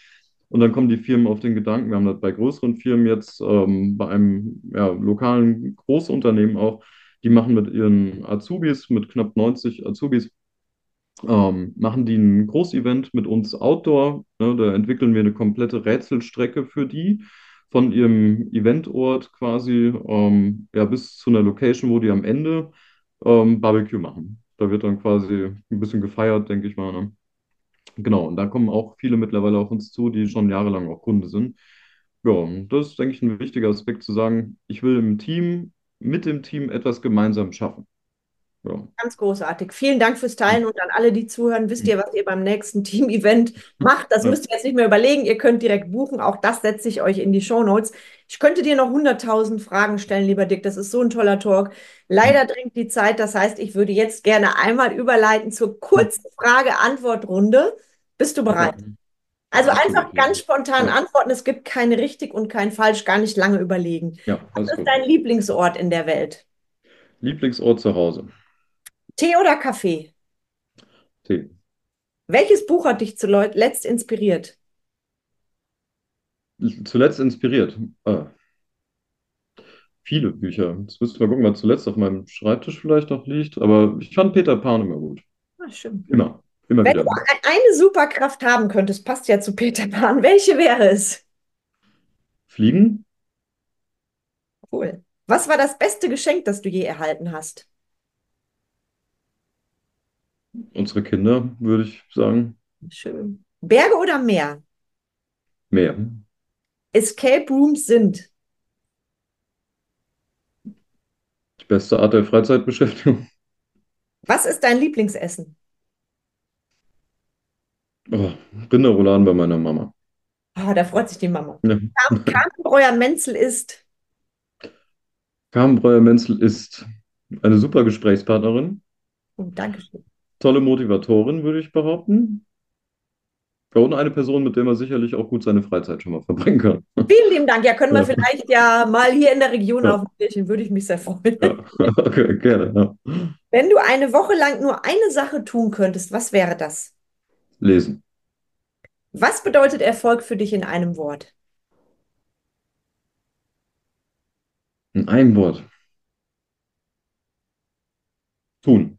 Und dann kommen die Firmen auf den Gedanken, wir haben das bei größeren Firmen jetzt, bei einem lokalen Großunternehmen auch, die machen mit ihren Azubis, mit knapp 90 Azubis, machen die ein Großevent mit uns Outdoor. Ne, da entwickeln wir eine komplette Rätselstrecke für die von ihrem Eventort quasi bis zu einer Location, wo die am Ende Barbecue machen. Da wird dann quasi ein bisschen gefeiert, denke ich mal. Ne? Genau, und da kommen auch viele mittlerweile auf uns zu, die schon jahrelang auch Kunde sind. Ja, und das ist, denke ich, ein wichtiger Aspekt zu sagen, ich will im Team, mit dem Team etwas gemeinsam schaffen. Ja. Ganz großartig. Vielen Dank fürs Teilen und an alle, die zuhören, wisst ihr, was ihr beim nächsten Team-Event macht. Das Ja. müsst ihr jetzt nicht mehr überlegen. Ihr könnt direkt buchen. Auch das setze ich euch in die Shownotes. Ich könnte dir noch 100.000 Fragen stellen, lieber Dick. Das ist so ein toller Talk. Leider dringt die Zeit. Das heißt, ich würde jetzt gerne einmal überleiten zur kurzen Frage-Antwort-Runde. Bist du bereit? Ja. Also einfach Absolut, ja. ganz spontan Ja, antworten. Es gibt kein richtig und kein falsch. Gar nicht lange überlegen. ja, Was alles ist gut. dein Lieblingsort in der Welt? Lieblingsort zu Hause? Tee oder Kaffee? Tee. Welches Buch hat dich zuletzt inspiriert? Zuletzt inspiriert. Viele Bücher. Jetzt müssten wir gucken, was zuletzt auf meinem Schreibtisch vielleicht noch liegt. Aber ich fand Peter Pan immer gut. Ah, schön. Immer. Immer Wenn du wieder. eine Superkraft haben könntest, passt ja zu Peter Pan, welche wäre es? Fliegen? Cool. Was war das beste Geschenk, das du je erhalten hast? Unsere Kinder, würde ich sagen. Schön. Berge oder Meer? Mehr. Escape Rooms sind. Die beste Art der Freizeitbeschäftigung. Was ist dein Lieblingsessen? Oh, Rinderrouladen bei meiner Mama. Ah, da freut sich die Mama. Ja. Carmen Menzel ist. Carmen Breuer-Menzel ist eine super Gesprächspartnerin, Oh, Dankeschön. tolle Motivatorin, würde ich behaupten. Ja, und eine Person, mit der man sicherlich auch gut seine Freizeit schon mal verbringen kann. Vielen lieben Dank. Ja, können wir Ja, vielleicht ja mal hier in der Region ja, auf ein Bierchen, würde ich mich sehr freuen. ja. Okay, gerne. Ja. Wenn du eine Woche lang nur eine Sache tun könntest, was wäre das? Lesen. Was bedeutet Erfolg für dich in einem Wort? In einem Wort. Tun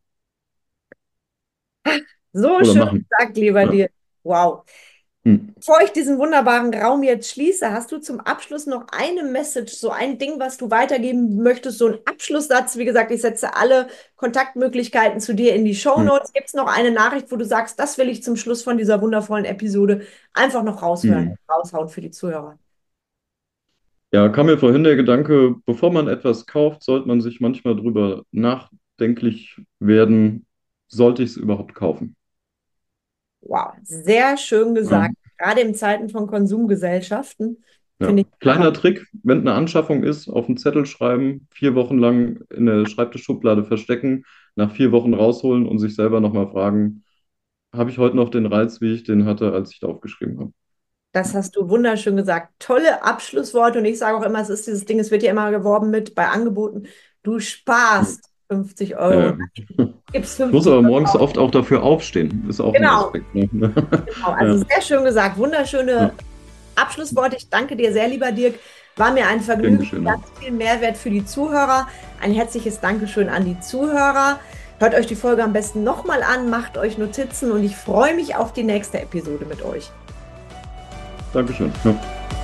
So oder schön machen. gesagt, lieber Ja. dir. Wow. Hm. Bevor ich diesen wunderbaren Raum jetzt schließe, hast du zum Abschluss noch eine Message, so ein Ding, was du weitergeben möchtest, so ein Abschlusssatz. Wie gesagt, ich setze alle Kontaktmöglichkeiten zu dir in die Hm. Shownotes. Gibt es noch eine Nachricht, wo du sagst, das will ich zum Schluss von dieser wundervollen Episode einfach noch Hm. raushauen für die Zuhörer? Ja, kam mir vorhin der Gedanke, bevor man etwas kauft, sollte man sich manchmal drüber nachdenklich werden, sollte ich es überhaupt kaufen? Wow, sehr schön Ja. gesagt. Gerade in Zeiten von Konsumgesellschaften finde Ja. ich einfach. Kleiner Trick, wenn eine Anschaffung ist, auf einen Zettel schreiben, 4 Wochen lang in der Schreibtischschublade verstecken, nach 4 Wochen rausholen und sich selber nochmal fragen, habe ich heute noch den Reiz, wie ich den hatte, als ich da aufgeschrieben habe? Das hast du wunderschön gesagt. Tolle Abschlussworte. Und ich sage auch immer, es ist dieses Ding, es wird ja immer geworben mit bei Angeboten. Du Hm. sparst 50 Euro. Ja. Gibst Ich muss 50 aber Euro morgens aus. oft auch dafür aufstehen. Ist auch ein Genau, Aspekt. Ne? genau. Ja. Also sehr schön gesagt. Ja. Wunderschöne Abschlussworte. Ich danke dir sehr, lieber Dirk. War mir ein Gern Vergnügen. geschehen. Ganz viel Mehrwert für die Zuhörer. Ein herzliches Dankeschön an die Zuhörer. Hört euch die Folge am besten nochmal an, macht euch Notizen und ich freue mich auf die nächste Episode mit euch. Dankeschön. Ja.